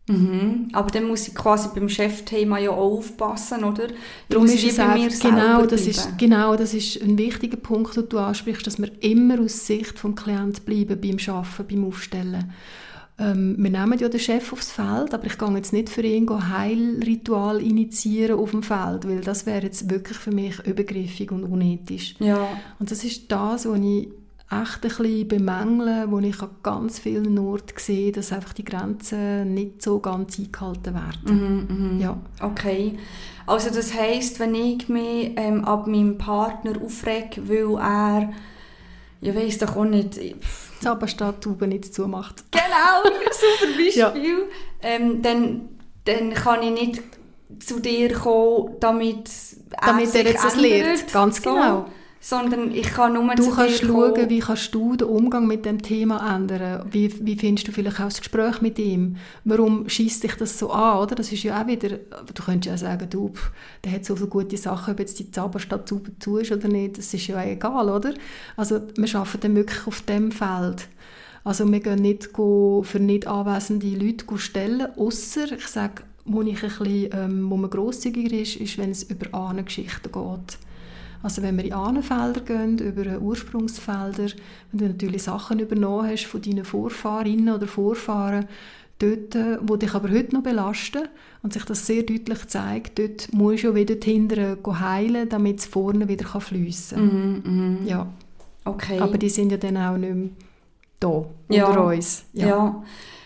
Mhm. Aber dann muss ich quasi beim Chefthema ja auch aufpassen, oder? Darum ist es bei mir genau, das ist, genau, das ist ein wichtiger Punkt, den du ansprichst, dass wir immer aus Sicht des Klienten bleiben beim Arbeiten, beim Aufstellen. Ähm, wir nehmen ja den Chef aufs Feld, aber ich gehe jetzt nicht für ihn ein Heilritual initiieren auf dem Feld, weil das wäre jetzt wirklich für mich übergriffig und unethisch. Ja. Und das ist das, was ich echt ein bisschen bemängle, wo ich an ganz vielen Orten sehe, dass einfach die Grenzen nicht so ganz eingehalten werden. Mhm, mh. Ja. Okay. Also das heisst, wenn ich mich ähm, ab meinem Partner aufrege, weil er, ich weiss doch auch nicht, Zahnpasta-Tube nicht zumacht. Genau, super Beispiel. Ja. Ähm, dann, dann kann ich nicht zu dir kommen, damit, damit er jetzt das lernt. Ganz so, genau. Sondern ich kann nur du zu kannst dir schauen, kommen. wie kannst du den Umgang mit dem Thema ändern. Wie, wie findest du vielleicht auch das Gespräch mit ihm? Warum schiesst dich das so an? Oder? Das ist ja auch wieder, du könntest ja sagen, du, pff, der hat so viele gute Sachen, ob jetzt die Zahnpasta-Tube zu ist oder nicht, das ist ja egal, oder? Also wir arbeiten dann wirklich auf dem Feld. Also wir gehen nicht go, für nicht anwesende Leute go stellen, ausser, ich sage, wo, ich ein bisschen, ähm, wo man grosszügiger ist, ist, wenn es über Ahnengeschichten geht. Also wenn wir in Ahnenfelder gehen, über Ursprungsfelder, wenn du natürlich Sachen übernommen hast von deinen Vorfahrinnen oder Vorfahren, dort, wo dich aber heute noch belasten und sich das sehr deutlich zeigt, dort musst du ja wieder hinterher heilen, damit es vorne wieder fliessen kann. Mhm, mh. Ja. Okay. Aber die sind ja dann auch nicht mehr da, ja. unter uns. Ja. Ja.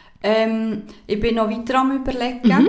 Ähm, ich bin noch weiter am Überlegen. Mhm.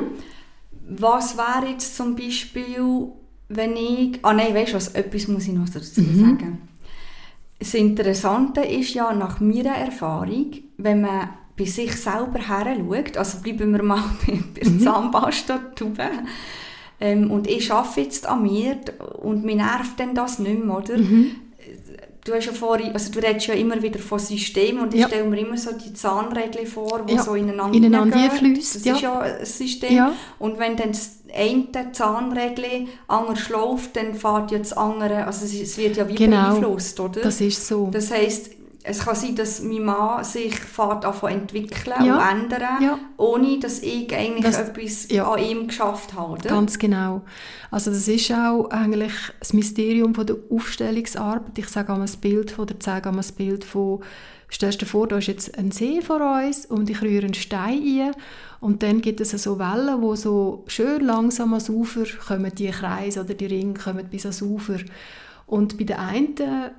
Was wäre jetzt zum Beispiel, wenn ich... Ah nein, weißt du was? Etwas muss ich noch dazu Mhm. sagen. Das Interessante ist ja nach meiner Erfahrung, wenn man bei sich selber her schaut, also bleiben wir mal bei der Mhm. Zahnpasta-Tube, ähm, und ich arbeite jetzt an mir und mich nervt dann das nicht mehr, oder? Mhm. Du hast ja vorhin, also du redest ja immer wieder von Systemen und ich Ja. stelle mir immer so die Zahnrädchen vor, die Ja. so ineinander, Ineinander hineingehen. fließt, Das ja. ist ja ein System. Ja. Und wenn dann das eine Zahnrädchen anders läuft, dann fährt ja das andere, also es- es wird ja wie Genau. beeinflusst, oder? Das ist so. Das heisst, es kann sein, dass mein Mann sich fährt anfangen entwickeln Ja. und ändern, Ja. ohne dass ich eigentlich Das- etwas ja. an ihm geschafft habe. Oder? Ganz genau. Also das ist auch eigentlich das Mysterium von der Aufstellungsarbeit. Ich sage einmal das Bild von, oder zeige einmal das Bild von, stell dir vor, da ist jetzt ein See vor uns und ich rühre einen Stein ein und dann gibt es so Wellen, wo so schön langsam ans Ufer kommen, die Kreise oder die Ringe kommen bis ans Ufer. Und bei den einen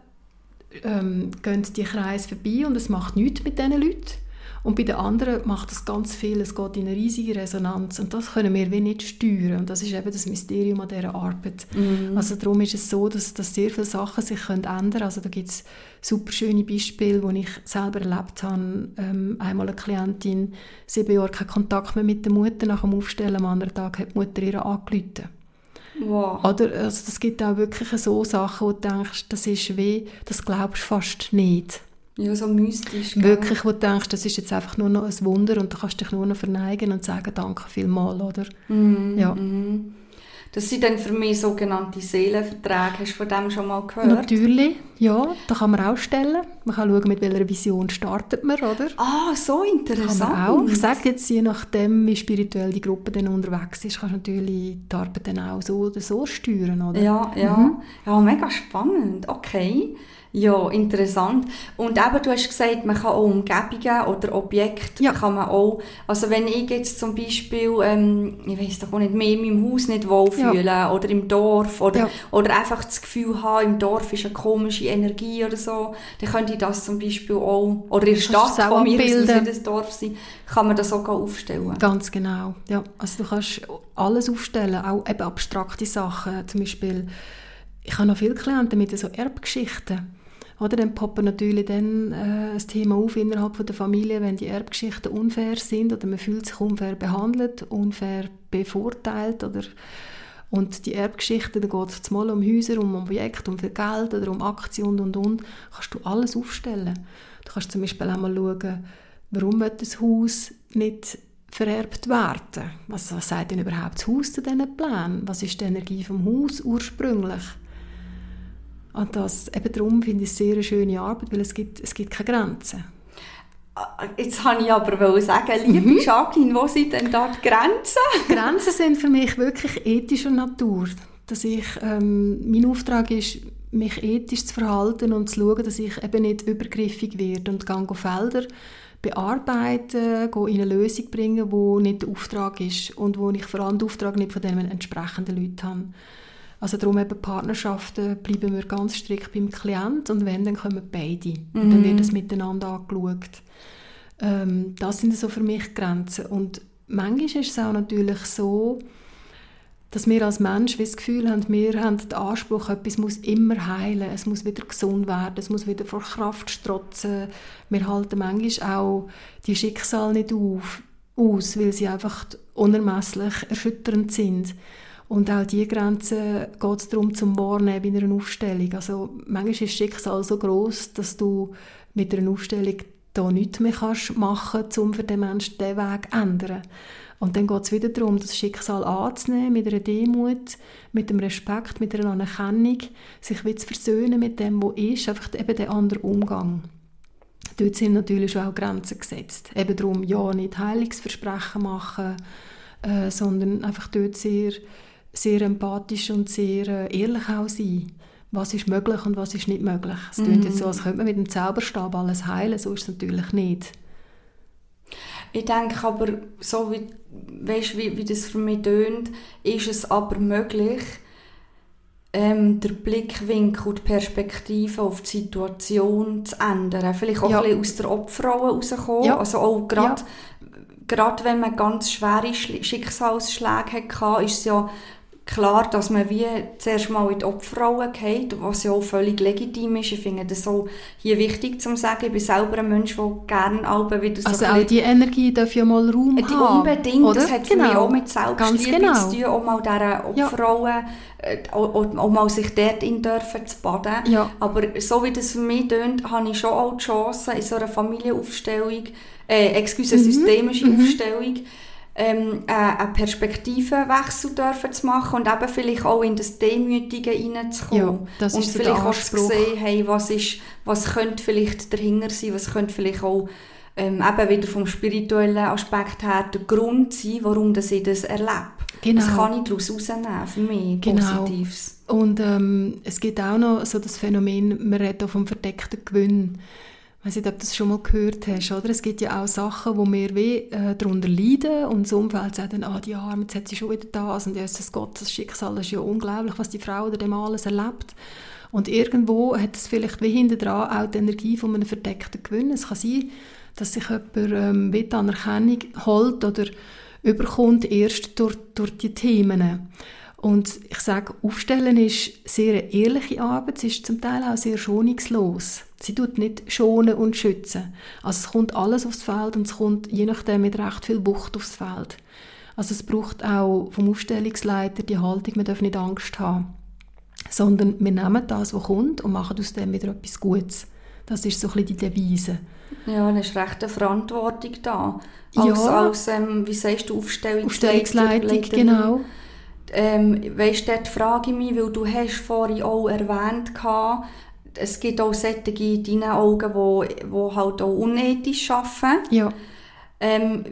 ähm, gehen die Kreise vorbei und es macht nichts mit diesen Leuten. Und bei den anderen macht das ganz viel, es geht in eine riesige Resonanz und das können wir wie nicht steuern und das ist eben das Mysterium an dieser Arbeit. Mhm. Also darum ist es so, dass, dass sehr viele Sachen sich ändern können. Also da gibt es super schöne Beispiele, die ich selber erlebt habe. Ähm, einmal eine Klientin, sieben Jahre keinen Kontakt mehr mit der Mutter, nach dem Aufstellen am anderen Tag hat die Mutter ihr angerufen. Wow. Oder also das gibt auch wirklich so Sachen, wo du denkst, das ist weh, das glaubst du fast nicht. Ja, so mystisch. Gell? Wirklich, wo du denkst, das ist jetzt einfach nur noch ein Wunder und du kannst dich nur noch verneigen und sagen, danke vielmals, oder? Mhm, Ja. mhm. Das sind dann für mich sogenannte Seelenverträge. Hast du von dem schon mal gehört? Natürlich, ja, da kann man auch stellen. Man kann schauen, mit welcher Vision startet man, oder? Ah, so interessant. Kann man auch. Ich sage jetzt, je nachdem, wie spirituell die Gruppe dann unterwegs ist, kannst du natürlich die Arbeit dann auch so oder so steuern, oder? Ja, ja. Mhm. Ja, mega spannend. Okay. Ja, interessant. Und eben, du hast gesagt, man kann auch Umgebungen oder Objekte, Ja. kann man auch, also wenn ich jetzt zum Beispiel, ähm, ich weiss doch auch nicht, mehr in meinem Haus nicht wohlfühlen Ja. oder im Dorf oder, Ja. oder einfach das Gefühl haben, im Dorf ist eine komische Energie oder so, dann könnte ich das zum Beispiel auch, oder in der Kannst Stadt du es auch von mir, es muss abbilden. nicht ein Dorf sein, kann man das auch aufstellen. Ganz genau, ja. Also du kannst alles aufstellen, auch eben abstrakte Sachen, zum Beispiel, ich habe noch viele Klienten mit so Erbgeschichten. Oder dann poppen natürlich dann äh, das Thema auf innerhalb von der Familie, wenn die Erbgeschichten unfair sind oder man fühlt sich unfair behandelt, unfair bevorteilt. Oder und die Erbgeschichten, da geht es mal um Häuser, um Objekte, um viel Geld oder um Aktien und und und. Kannst du alles aufstellen. Du kannst zum Beispiel auch mal schauen, warum wird das Haus nicht vererbt werden? Was, was sagt denn überhaupt das Haus zu diesen Plänen? Was ist die Energie vom Haus ursprünglich? Und das, eben darum finde ich es sehr eine schöne Arbeit, weil es gibt, es gibt keine Grenzen. Jetzt wollte ich aber sagen, liebe mhm. Jacqueline, wo sind denn da die Grenzen? Grenzen sind für mich wirklich ethischer Natur. Dass ich, ähm, mein Auftrag ist, mich ethisch zu verhalten und zu schauen, dass ich eben nicht übergriffig werde und gehe Felder bearbeiten, gehe in eine Lösung bringen, die nicht der Auftrag ist und wo ich vor allem den Auftrag nicht von den entsprechenden Leuten habe. Also darum eben Partnerschaften bleiben wir ganz strikt beim Klienten und wenn, dann kommen beide. Mhm. Und dann wird es miteinander angeschaut. Ähm, das sind so für mich Grenzen. Und manchmal ist es auch natürlich so, dass wir als Mensch das Gefühl haben, wir haben den Anspruch, etwas muss immer heilen, es muss wieder gesund werden, es muss wieder vor Kraft strotzen. Wir halten manchmal auch die Schicksale nicht auf, aus, weil sie einfach unermesslich erschütternd sind. Und auch diese Grenzen geht es darum, zum Wahrnehmen in einer Aufstellung. Also manchmal ist das Schicksal so gross, dass du mit einer Aufstellung da nichts mehr kannst machen kannst, um für den Menschen diesen Weg zu ändern. Und dann geht es wieder darum, das Schicksal anzunehmen, mit einer Demut, mit dem Respekt, mit einer Anerkennung, sich wieder zu versöhnen mit dem, was ist, einfach eben der andere Umgang. Dort sind natürlich schon auch Grenzen gesetzt. Eben darum, ja, nicht Heilungsversprechen machen, äh, sondern einfach dort sehr sehr empathisch und sehr äh, ehrlich auch sein. Was ist möglich und was ist nicht möglich. Es klingt mm. jetzt so, als könnte man mit dem Zauberstab alles heilen, so ist es natürlich nicht. Ich denke aber, so wie, weißt, wie, wie das für mich tönt, ist es aber möglich, ähm, den Blickwinkel und die Perspektive auf die Situation zu ändern. Vielleicht auch ja. ein bisschen aus der Opferrolle rauskommen. Ja. Also auch gerade ja. gerade wenn man ganz schwere Schicksalsschläge hatte, ist es ja klar, dass man wie zuerst mal in die Opferrolle geht, was ja auch völlig legitim ist. Ich finde das auch hier wichtig zu sagen. Ich bin selber ein Mensch, der gerne Alben wieder so also auch die Energie darf ja mal Raum die haben. Unbedingt. Oder? Das hat genau. für mich auch mit Selbstliebe genau. zu tun, auch mal dieser Opferrolle, ja. auch, auch, auch mal sich dort in dürfen zu baden. Ja. Aber so wie das für mich tönt, habe ich schon auch die Chance, in so einer Familienaufstellung, äh, excuse, eine mhm. systemische mhm. Aufstellung, ähm, äh, einen Perspektivenwechsel dürfen zu machen und eben vielleicht auch in das Demütige hineinzukommen. Ja, das und ist vielleicht auch zu sehen, hey, was, ist, was könnte vielleicht dahinter sein, was könnte vielleicht auch ähm, eben wieder vom spirituellen Aspekt her der Grund sein, warum das ich das erlebe. Genau. Das kann ich daraus herausnehmen, für mich, genau. Positives. Und ähm, es gibt auch noch so das Phänomen, man redet auch vom verdeckten Gewinn. Ich weiss nicht, ob du das schon mal gehört hast, oder? Es gibt ja auch Sachen, wo wir wie, äh, darunter leiden und das Umfeld sagt dann, ah, die Arme, jetzt hat sie schon wieder das und Jesus Gott, das Schicksal ist ja unglaublich, was die Frau oder der Mann alles erlebt. Und irgendwo hat es vielleicht wie hinten dran auch die Energie von einem verdeckten Gewinn. Es kann sein, dass sich jemand ähm, wie die Anerkennung holt oder überkommt erst durch, durch die Themen. Und ich sage, Aufstellen ist sehr eine ehrliche Arbeit, es ist zum Teil auch sehr schonungslos. Sie tut nicht schonen und schützen. Also es kommt alles aufs Feld und es kommt je nachdem mit recht viel Wucht aufs Feld. Also es braucht auch vom Aufstellungsleiter die Haltung, man darf nicht Angst haben, sondern wir nehmen das, was kommt und machen aus dem wieder etwas Gutes. Das ist so ein bisschen die Devise. Ja, da ist recht eine Verantwortung da. Als, ja. als ähm, wie sagst du, Aufstellungsleiter? Aufstellungsleitung, genau. Ähm, weisst du, dort frage ich mich, weil du hast vorhin auch erwähnt, es gibt auch solche in deinen Augen, die, die halt auch unethisch arbeiten. Ja. Ähm,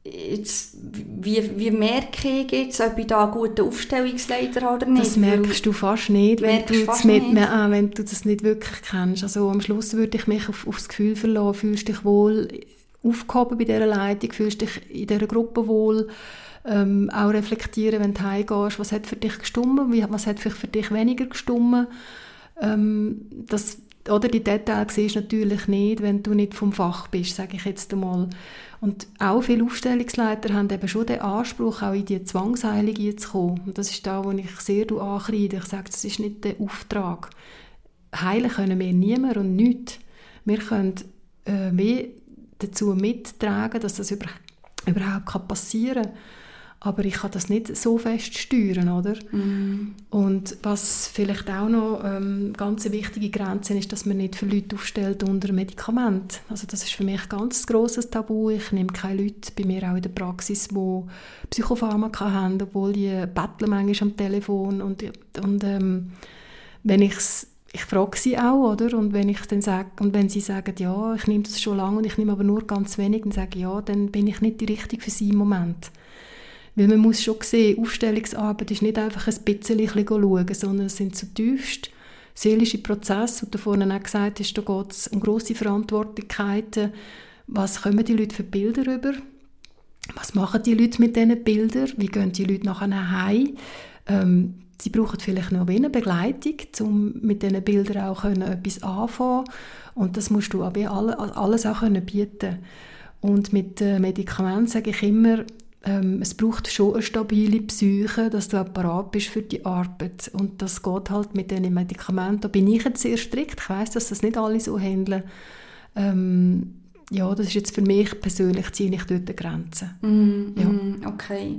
jetzt, wie, wie merke ich jetzt, ob ich da einen guten Aufstellungsleiter habe oder nicht? Das merkst du fast nicht, wenn du, fast mit, nicht. Äh, wenn du das nicht wirklich kennst. Also am Schluss würde ich mich auf, auf das Gefühl verlassen, fühlst dich wohl aufgehoben bei dieser Leitung, fühlst dich in dieser Gruppe wohl, ähm, auch reflektieren, wenn du heimgehst, was hat für dich gestimmt, wie, was hat vielleicht für dich weniger gestimmt. Ähm, das, oder die Details siehst du natürlich nicht, wenn du nicht vom Fach bist, sage ich jetzt einmal. Und auch viele Aufstellungsleiter haben eben schon den Anspruch, auch in die Zwangsheilung zu kommen. Und das ist da, wo ich sehr ankreide. Ich sage, das ist nicht der Auftrag. Heilen können wir niemand und nichts. Wir können äh, mehr dazu mittragen, dass das über, überhaupt passieren kann. Aber ich kann das nicht so fest steuern, oder? Mm. Und was vielleicht auch noch ähm, ganz eine wichtige Grenze ist, dass man nicht für Leute aufstellt unter Medikament. Also das ist für mich ein ganz grosses Tabu. Ich nehme keine Leute bei mir auch in der Praxis, die Psychopharmaka haben, obwohl die betteln manchmal am Telefon. Und, und ähm, wenn ich's, ich frage sie auch, oder? Und wenn ich dann sage, und wenn sie sagen, ja, ich nehme das schon lange und ich nehme aber nur ganz wenig, dann sage ich, ja, dann bin ich nicht die Richtige für sie im Moment. Weil man muss schon sehen, Aufstellungsarbeit ist nicht einfach ein bisschen schauen, sondern es sind zutiefst seelische Prozesse. Und du vorhin auch gesagt hast, da geht es um grosse Verantwortlichkeiten. Was kommen die Leute für Bilder rüber? Was machen die Leute mit diesen Bildern? Wie gehen die Leute nachher heim? Ähm, sie brauchen vielleicht noch eine Begleitung, um mit diesen Bildern auch etwas anfangen. Und das musst du aber alles auch bieten können. Und mit äh, Medikamenten sage ich immer, Ähm, es braucht schon eine stabile Psyche, dass du auch bereit bist für die Arbeit. Und das geht halt mit diesen Medikamenten. Da bin ich jetzt sehr strikt. Ich weiss, dass das nicht alle so handeln. Ähm, ja, das ist jetzt für mich persönlich, ziehe ich dort eine Grenze. Mm, ja. mm, okay.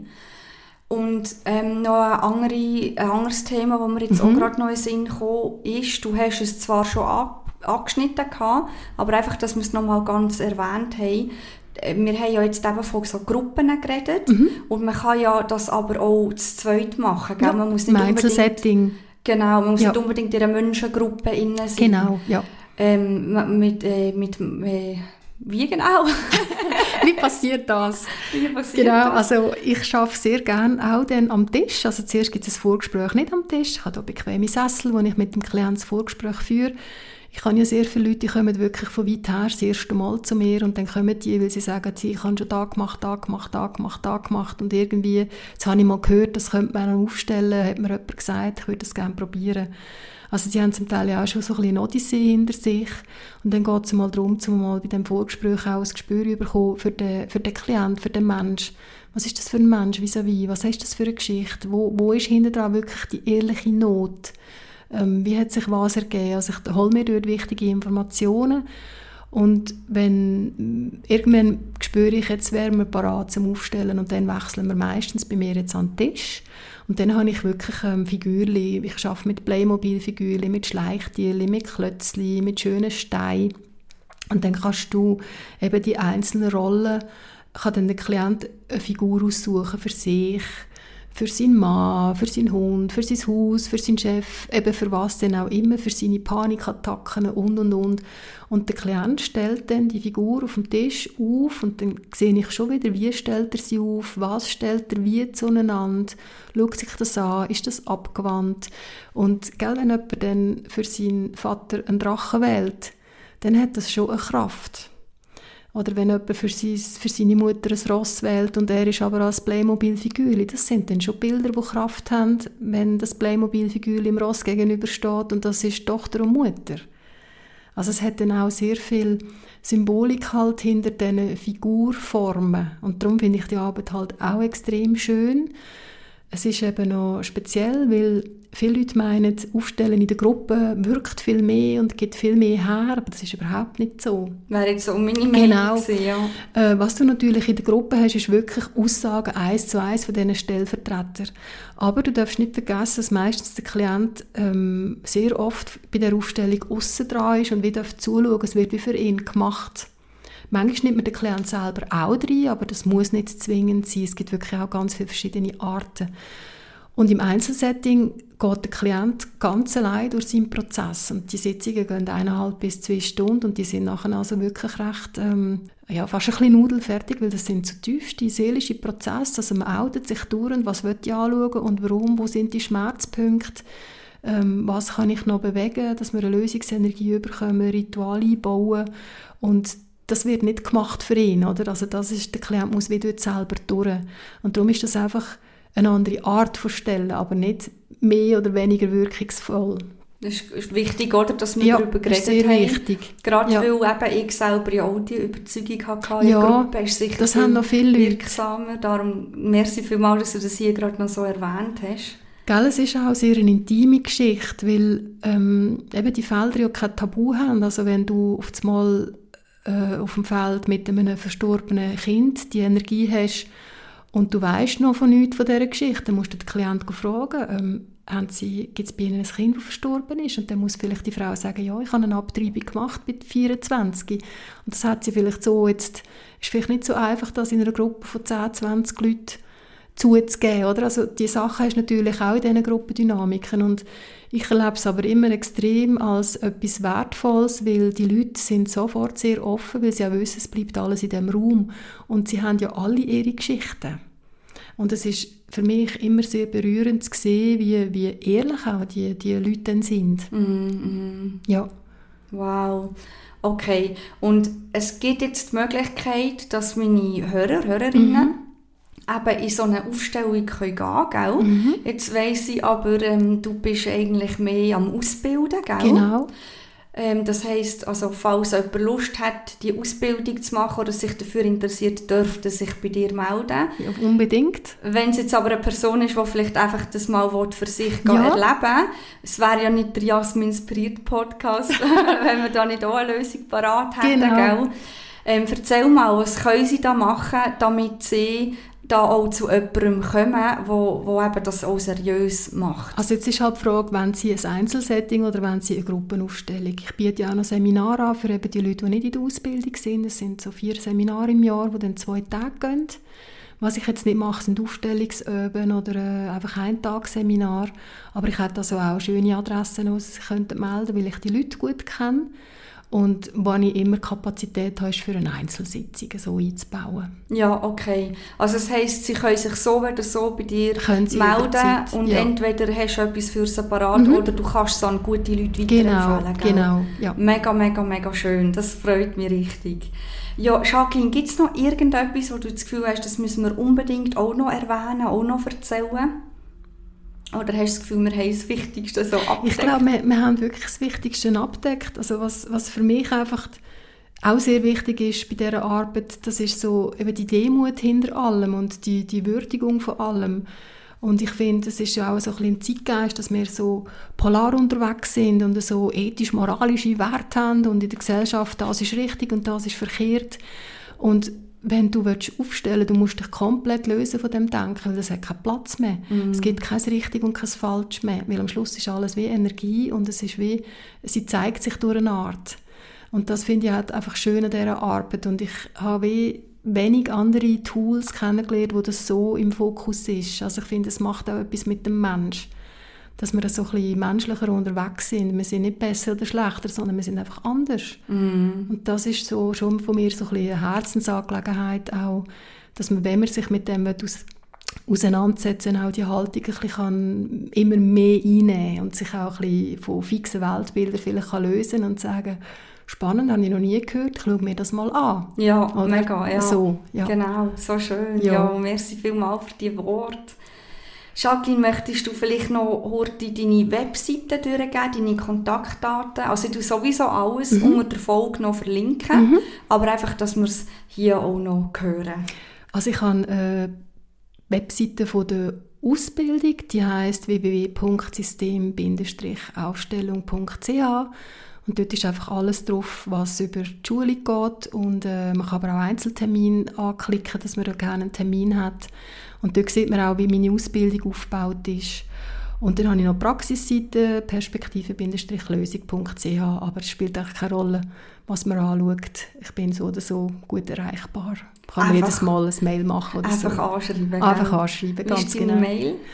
Und ähm, noch ein, andere, ein anderes Thema, das mir jetzt mhm. auch gerade noch in den Sinn gekommen ist, du hast es zwar schon ab, angeschnitten gehabt, aber einfach, dass wir es noch mal ganz erwähnt haben. Wir haben ja jetzt eben von so Gruppen geredet mhm. und man kann ja das aber auch zu zweit machen. Gell? Ja, man muss nicht Einzelsetting. Genau, man muss ja. nicht unbedingt in einer Menschengruppe innen sein. Genau, ja. Ähm, mit, äh, mit, äh, wie genau? Wie passiert das? Wie passiert genau, das? also ich arbeite sehr gerne auch dann am Tisch. Also zuerst gibt es ein Vorgespräch nicht am Tisch. Ich habe hier bequeme Sessel, wo ich mit dem Klienten das Vorgespräch führe. Ich habe ja sehr viele Leute, die kommen wirklich von weit her das erste Mal zu mir und dann kommen die, weil sie sagen, ich habe schon da gemacht, da gemacht, da gemacht, da gemacht und irgendwie, jetzt habe ich mal gehört, das könnte man aufstellen, hat mir jemand gesagt, ich würde das gerne probieren. Also die haben zum Teil ja auch schon so ein bisschen Odyssee hinter sich und dann geht es mal darum, um mal bei diesem Vorgespräch auch ein Gespür zu bekommen für den, für den Klienten, für den Mensch. Was ist das für ein Mensch vis-à-vis? Was ist das für eine Geschichte? Wo, wo ist hinter dran wirklich die ehrliche Not? Ähm, wie hat sich was ergeben? Also ich hole mir dort wichtige Informationen und wenn irgendwann spüre ich, jetzt wären wir bereit zum Aufstellen und dann wechseln wir meistens bei mir jetzt an den Tisch und dann habe ich wirklich ähm, Figürchen, ich arbeite mit Playmobil-Figürchen, mit Schleichtierchen, mit Klötzchen, mit schönen Steinen und dann kannst du eben die einzelnen Rollen, kann dann der Klient eine Figur aussuchen für sich, für seinen Mann, für seinen Hund, für sein Haus, für seinen Chef, eben für was denn auch immer, für seine Panikattacken und, und, und. Und der Klient stellt dann die Figur auf dem Tisch auf und dann sehe ich schon wieder, wie stellt er sie auf, was stellt er wie zueinander, schaut sich das an, ist das abgewandt. Und gell, wenn jemand dann für seinen Vater einen Drachen wählt, dann hat das schon eine Kraft. Oder wenn jemand für, sein, für seine Mutter ein Ross wählt und er ist aber als Playmobil-Figur. Das sind dann schon Bilder, die Kraft haben, wenn das Playmobil-Figur im Ross gegenübersteht und das ist Tochter und Mutter. Also es hat dann auch sehr viel Symbolik halt hinter diesen Figurformen. Und darum finde ich die Arbeit halt auch extrem schön. Es ist eben noch speziell, weil viele Leute meinen, Aufstellen in der Gruppe wirkt viel mehr und gibt viel mehr her, aber das ist überhaupt nicht so. Wäre jetzt so meine Meinung genau. gewesen, ja. Äh, was du natürlich in der Gruppe hast, ist wirklich Aussagen eins zu eins von diesen Stellvertretern. Aber du darfst nicht vergessen, dass meistens der Klient ähm, sehr oft bei der Aufstellung aussen dran ist und wie darf zuschauen, es wird wie für ihn gemacht. Manchmal nimmt man den Klient selber auch rein, aber das muss nicht zwingend sein. Es gibt wirklich auch ganz viele verschiedene Arten. Und im Einzelsetting geht der Klient ganz allein durch seinen Prozess. Und die Sitzungen gehen eineinhalb bis zwei Stunden und die sind nachher also wirklich recht, ähm, ja, fast ein bisschen nudelfertig, weil das sind so tiefste seelische Prozesse. Also man outet sich durch und was will ich anschauen und warum, wo sind die Schmerzpunkte, ähm, was kann ich noch bewegen, dass wir eine Lösungsenergie bekommen, Ritual einbauen. Und das wird nicht gemacht für ihn, oder? Also das ist, der Klient muss wieder selber durch. Und darum ist das einfach eine andere Art von Stellen, aber nicht mehr oder weniger wirkungsvoll. Das ist wichtig, oder, dass wir ja, darüber geredet ist sehr haben. wichtig. Gerade ja. weil eben ich selber ja auch die Überzeugung hatte, in ja, der Gruppe ist sicher das haben noch viele Leute. wirksamer. Darum merci vielmals, dass du das hier gerade noch so erwähnt hast. Gell, es ist auch sehr eine intime Geschichte, weil ähm, eben die Felder ja kein Tabu haben. Also wenn du auf einmal äh, auf dem Feld mit einem verstorbenen Kind die Energie hast, und du weisst noch von nichts von dieser Geschichte, dann musst du den Klienten fragen, ähm, haben Sie, gibt es bei Ihnen ein Kind, das verstorben ist? Und dann muss vielleicht die Frau sagen, ja, ich habe eine Abtreibung gemacht mit vierundzwanzig. Und das hat sie vielleicht so, jetzt ist vielleicht nicht so einfach, das in einer Gruppe von zehn, zwanzig Leuten zuzugeben, oder? Also die Sache hast du natürlich auch in diesen Gruppendynamiken und ich erlebe es aber immer extrem als etwas Wertvolles, weil die Leute sind sofort sehr offen, weil sie ja wissen, es bleibt alles in diesem Raum und sie haben ja alle ihre Geschichten. Und es ist für mich immer sehr berührend zu sehen, wie, wie ehrlich auch die, die Leute dann sind. Mm-hmm. Ja. Wow. Okay. Und es gibt jetzt die Möglichkeit, dass meine Hörer, Hörerinnen mhm. eben in so eine Aufstellung gehen können, gell? Mhm. Jetzt weiss ich aber, ähm, du bist eigentlich mehr am Ausbilden, gell? Genau. Ähm, das heisst, also, falls jemand Lust hat, die Ausbildung zu machen oder sich dafür interessiert, dürfte sich bei dir melden. Ja, unbedingt. Wenn es jetzt aber eine Person ist, die vielleicht einfach das mal für sich ja. erleben will, es wäre ja nicht der Jasmin Inspiriert Podcast, wenn wir da nicht auch eine Lösung parat hätten, genau. gell? Ähm, erzähl mal, was können sie da machen, damit sie da auch zu jemandem kommen, wo, wo eben das auch seriös macht. Also jetzt ist halt die Frage, wenn Sie ein Einzelsetting oder wenn Sie eine Gruppenaufstellung. Ich biete ja auch noch Seminare an für eben die Leute, die nicht in der Ausbildung sind. Es sind so vier Seminare im Jahr, die dann zwei Tage gehen. Was ich jetzt nicht mache, sind Aufstellungsüben oder äh, einfach ein Tagesseminar. Aber ich hätte also auch schöne Adressen, wo Sie sich melden könnten, weil ich die Leute gut kenne. Und wo ich immer Kapazität habe, ist für eine Einzelsitzung so einzubauen. Ja, okay. Also das heisst, sie können sich so oder so bei dir melden und ja. entweder hast du etwas für separat mhm. oder du kannst es an gute Leute weiterempfehlen. Genau, genau. Ja. Mega, mega, mega schön. Das freut mich richtig. Ja, Jacqueline, gibt es noch irgendetwas, wo du das Gefühl hast, das müssen wir unbedingt auch noch erwähnen, auch noch erzählen? Oder hast du das Gefühl, wir haben das Wichtigste so abgedeckt? Ich glaube, wir, wir haben wirklich das Wichtigste abgedeckt. Also was, was für mich einfach auch sehr wichtig ist bei dieser Arbeit, das ist so eben die Demut hinter allem und die, die Würdigung von allem. Und ich finde, es ist ja auch so ein bisschen ein Zeitgeist, dass wir so polar unterwegs sind und so ethisch-moralische Werte haben und in der Gesellschaft, das ist richtig und das ist verkehrt. Und wenn du aufstellen willst, du musst dich komplett lösen von dem Denken, weil das hat keinen Platz mehr. Mm. Es gibt kein richtig und kein falsch mehr, weil am Schluss ist alles wie Energie und es ist wie, sie zeigt sich durch eine Art. Und das finde ich halt einfach schön an dieser Arbeit und ich habe wie wenig andere Tools kennengelernt, wo das so im Fokus ist. Also ich finde, es macht auch etwas mit dem Mensch, dass wir so ein bisschen menschlicher unterwegs sind. Wir sind nicht besser oder schlechter, sondern wir sind einfach anders. Mm. Und das ist so schon von mir so ein bisschen eine Herzensangelegenheit auch, dass man, wenn man sich mit dem aus, auseinandersetzen, auch die Haltung ein bisschen kann, immer mehr einnehmen und sich auch ein bisschen von fixen Weltbildern vielleicht kann lösen und sagen, spannend, habe ich noch nie gehört, ich schaue mir das mal an. Ja, oder? Mega, ja. So, ja. Genau, so schön. Ja, ja merci vielmals für die Worte. Jacqueline, möchtest du vielleicht noch heute deine Webseite durchgeben, deine Kontaktdaten? Also ich tue sowieso alles mhm. unter der Folge noch verlinken, mhm. aber einfach, dass wir es hier auch noch hören. Also ich habe eine Webseite von der Ausbildung, die heisst w w w punkt system aufstellung punkt c h und dort ist einfach alles drauf, was über die Schule geht und äh, man kann aber auch Einzeltermine anklicken, dass man da gerne einen Termin hat. Und dort sieht man auch, wie meine Ausbildung aufgebaut ist. Und dann habe ich noch die Praxisseite perspektive lösung punkt c h, aber es spielt eigentlich keine Rolle, was man anschaut. Ich bin so oder so gut erreichbar. Ich kann mir jedes Mal ein Mail machen oder einfach so. Anschreiben, einfach anschreiben, ganz genau. Wie ist deine genau. Mail?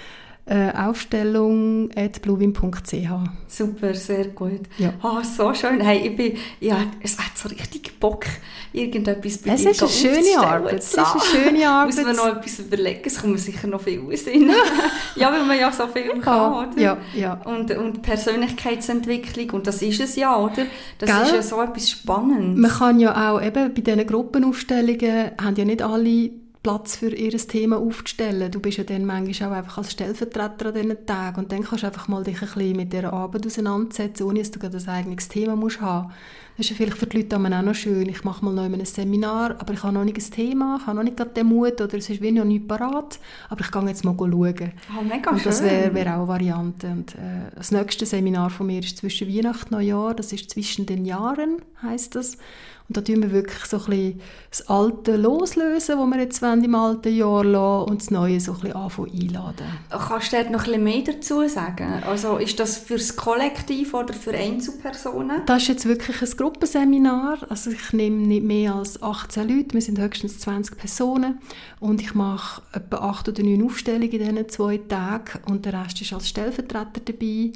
äh, Aufstellung at bluewin punkt c h. Super, sehr gut. Ja. Oh, so schön. Hey, ich bin, ja, es hat so richtig Bock, irgendetwas bei es dir ist eine schöne Arbeit. Es ist eine schöne Arbeit. Muss man noch etwas überlegen, es kommt mir sicher noch viel Sinn. Ja, weil man ja so viel ja, kann, oder? Ja, ja. Und, und Persönlichkeitsentwicklung, und das ist es ja, oder? Das Gell? ist ja so etwas Spannendes. Man kann ja auch eben bei diesen Gruppenaufstellungen, haben ja nicht alle Platz für ihr Thema aufzustellen. Du bist ja dann manchmal auch einfach als Stellvertreter an diesen Tagen und dann kannst du einfach mal dich ein bisschen mit dieser Arbeit auseinandersetzen, ohne dass du gerade ein eigenes Thema musst haben. Das ist ja vielleicht für die Leute auch noch schön. Ich mache mal noch ein Seminar, aber ich habe noch nicht ein Thema, ich habe noch nicht gerade den Mut oder es ist wie noch nicht parat, aber ich gehe jetzt mal schauen. Oh, mega und das schön. wäre wär auch eine Variante. Und, äh, das nächste Seminar von mir ist zwischen Weihnachten und Neujahr, das ist «Zwischen den Jahren», heisst das. Und da tun wir wirklich so ein bisschen das Alte loslösen, was wir jetzt im alten Jahr lassen, und das Neue so ein bisschen anfangen einladen. Kannst du dort noch ein bisschen mehr dazu sagen? Also ist das für das Kollektiv oder für Einzelpersonen? Das ist jetzt wirklich ein Gruppenseminar. Also ich nehme nicht mehr als achtzehn Leute, wir sind höchstens zwanzig Personen. Und ich mache etwa acht oder neun Aufstellungen in diesen zwei Tagen und der Rest ist als Stellvertreter dabei.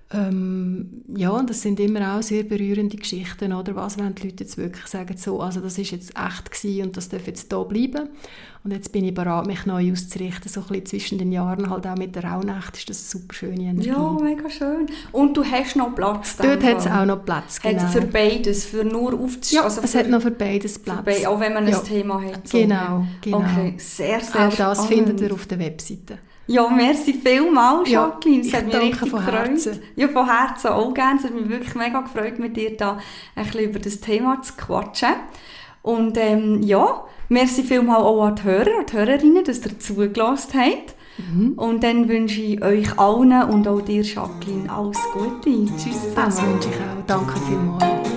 Ähm, ja, und das sind immer auch sehr berührende Geschichten, oder? Was wollen die Leute jetzt wirklich sagen, so, also das ist jetzt echt gewesen und das darf jetzt da bleiben. Und jetzt bin ich bereit, mich neu auszurichten, so ein bisschen zwischen den Jahren, halt auch mit der Rauhnacht ist das eine super schöne Energie. Ja, mega schön. Und du hast noch Platz? Dort hat es auch noch Platz, genau. Hat es für beides, für nur aufzustehen? Ja, also es für, hat noch für beides Platz. Für beid, auch wenn man ein ja. Thema hat. So. Genau, genau. Okay, sehr, sehr Auch das spannend. findet ihr auf der Webseite. Ja, merci vielmals, Ja, Jacqueline. Es hat mich danke richtig von gefreut. Herzen. Ja, von Herzen auch gerne. Es hat mich wirklich mega gefreut, mit dir da ein bisschen über das Thema zu quatschen. Und ähm, ja, merci vielmals auch an die Hörer und die Hörerinnen, dass ihr zugelassen habt. Mhm. Und dann wünsche ich euch allen und auch dir, Jacqueline, alles Gute. Tschüss zusammen. Das wünsche ich auch. Danke vielmals.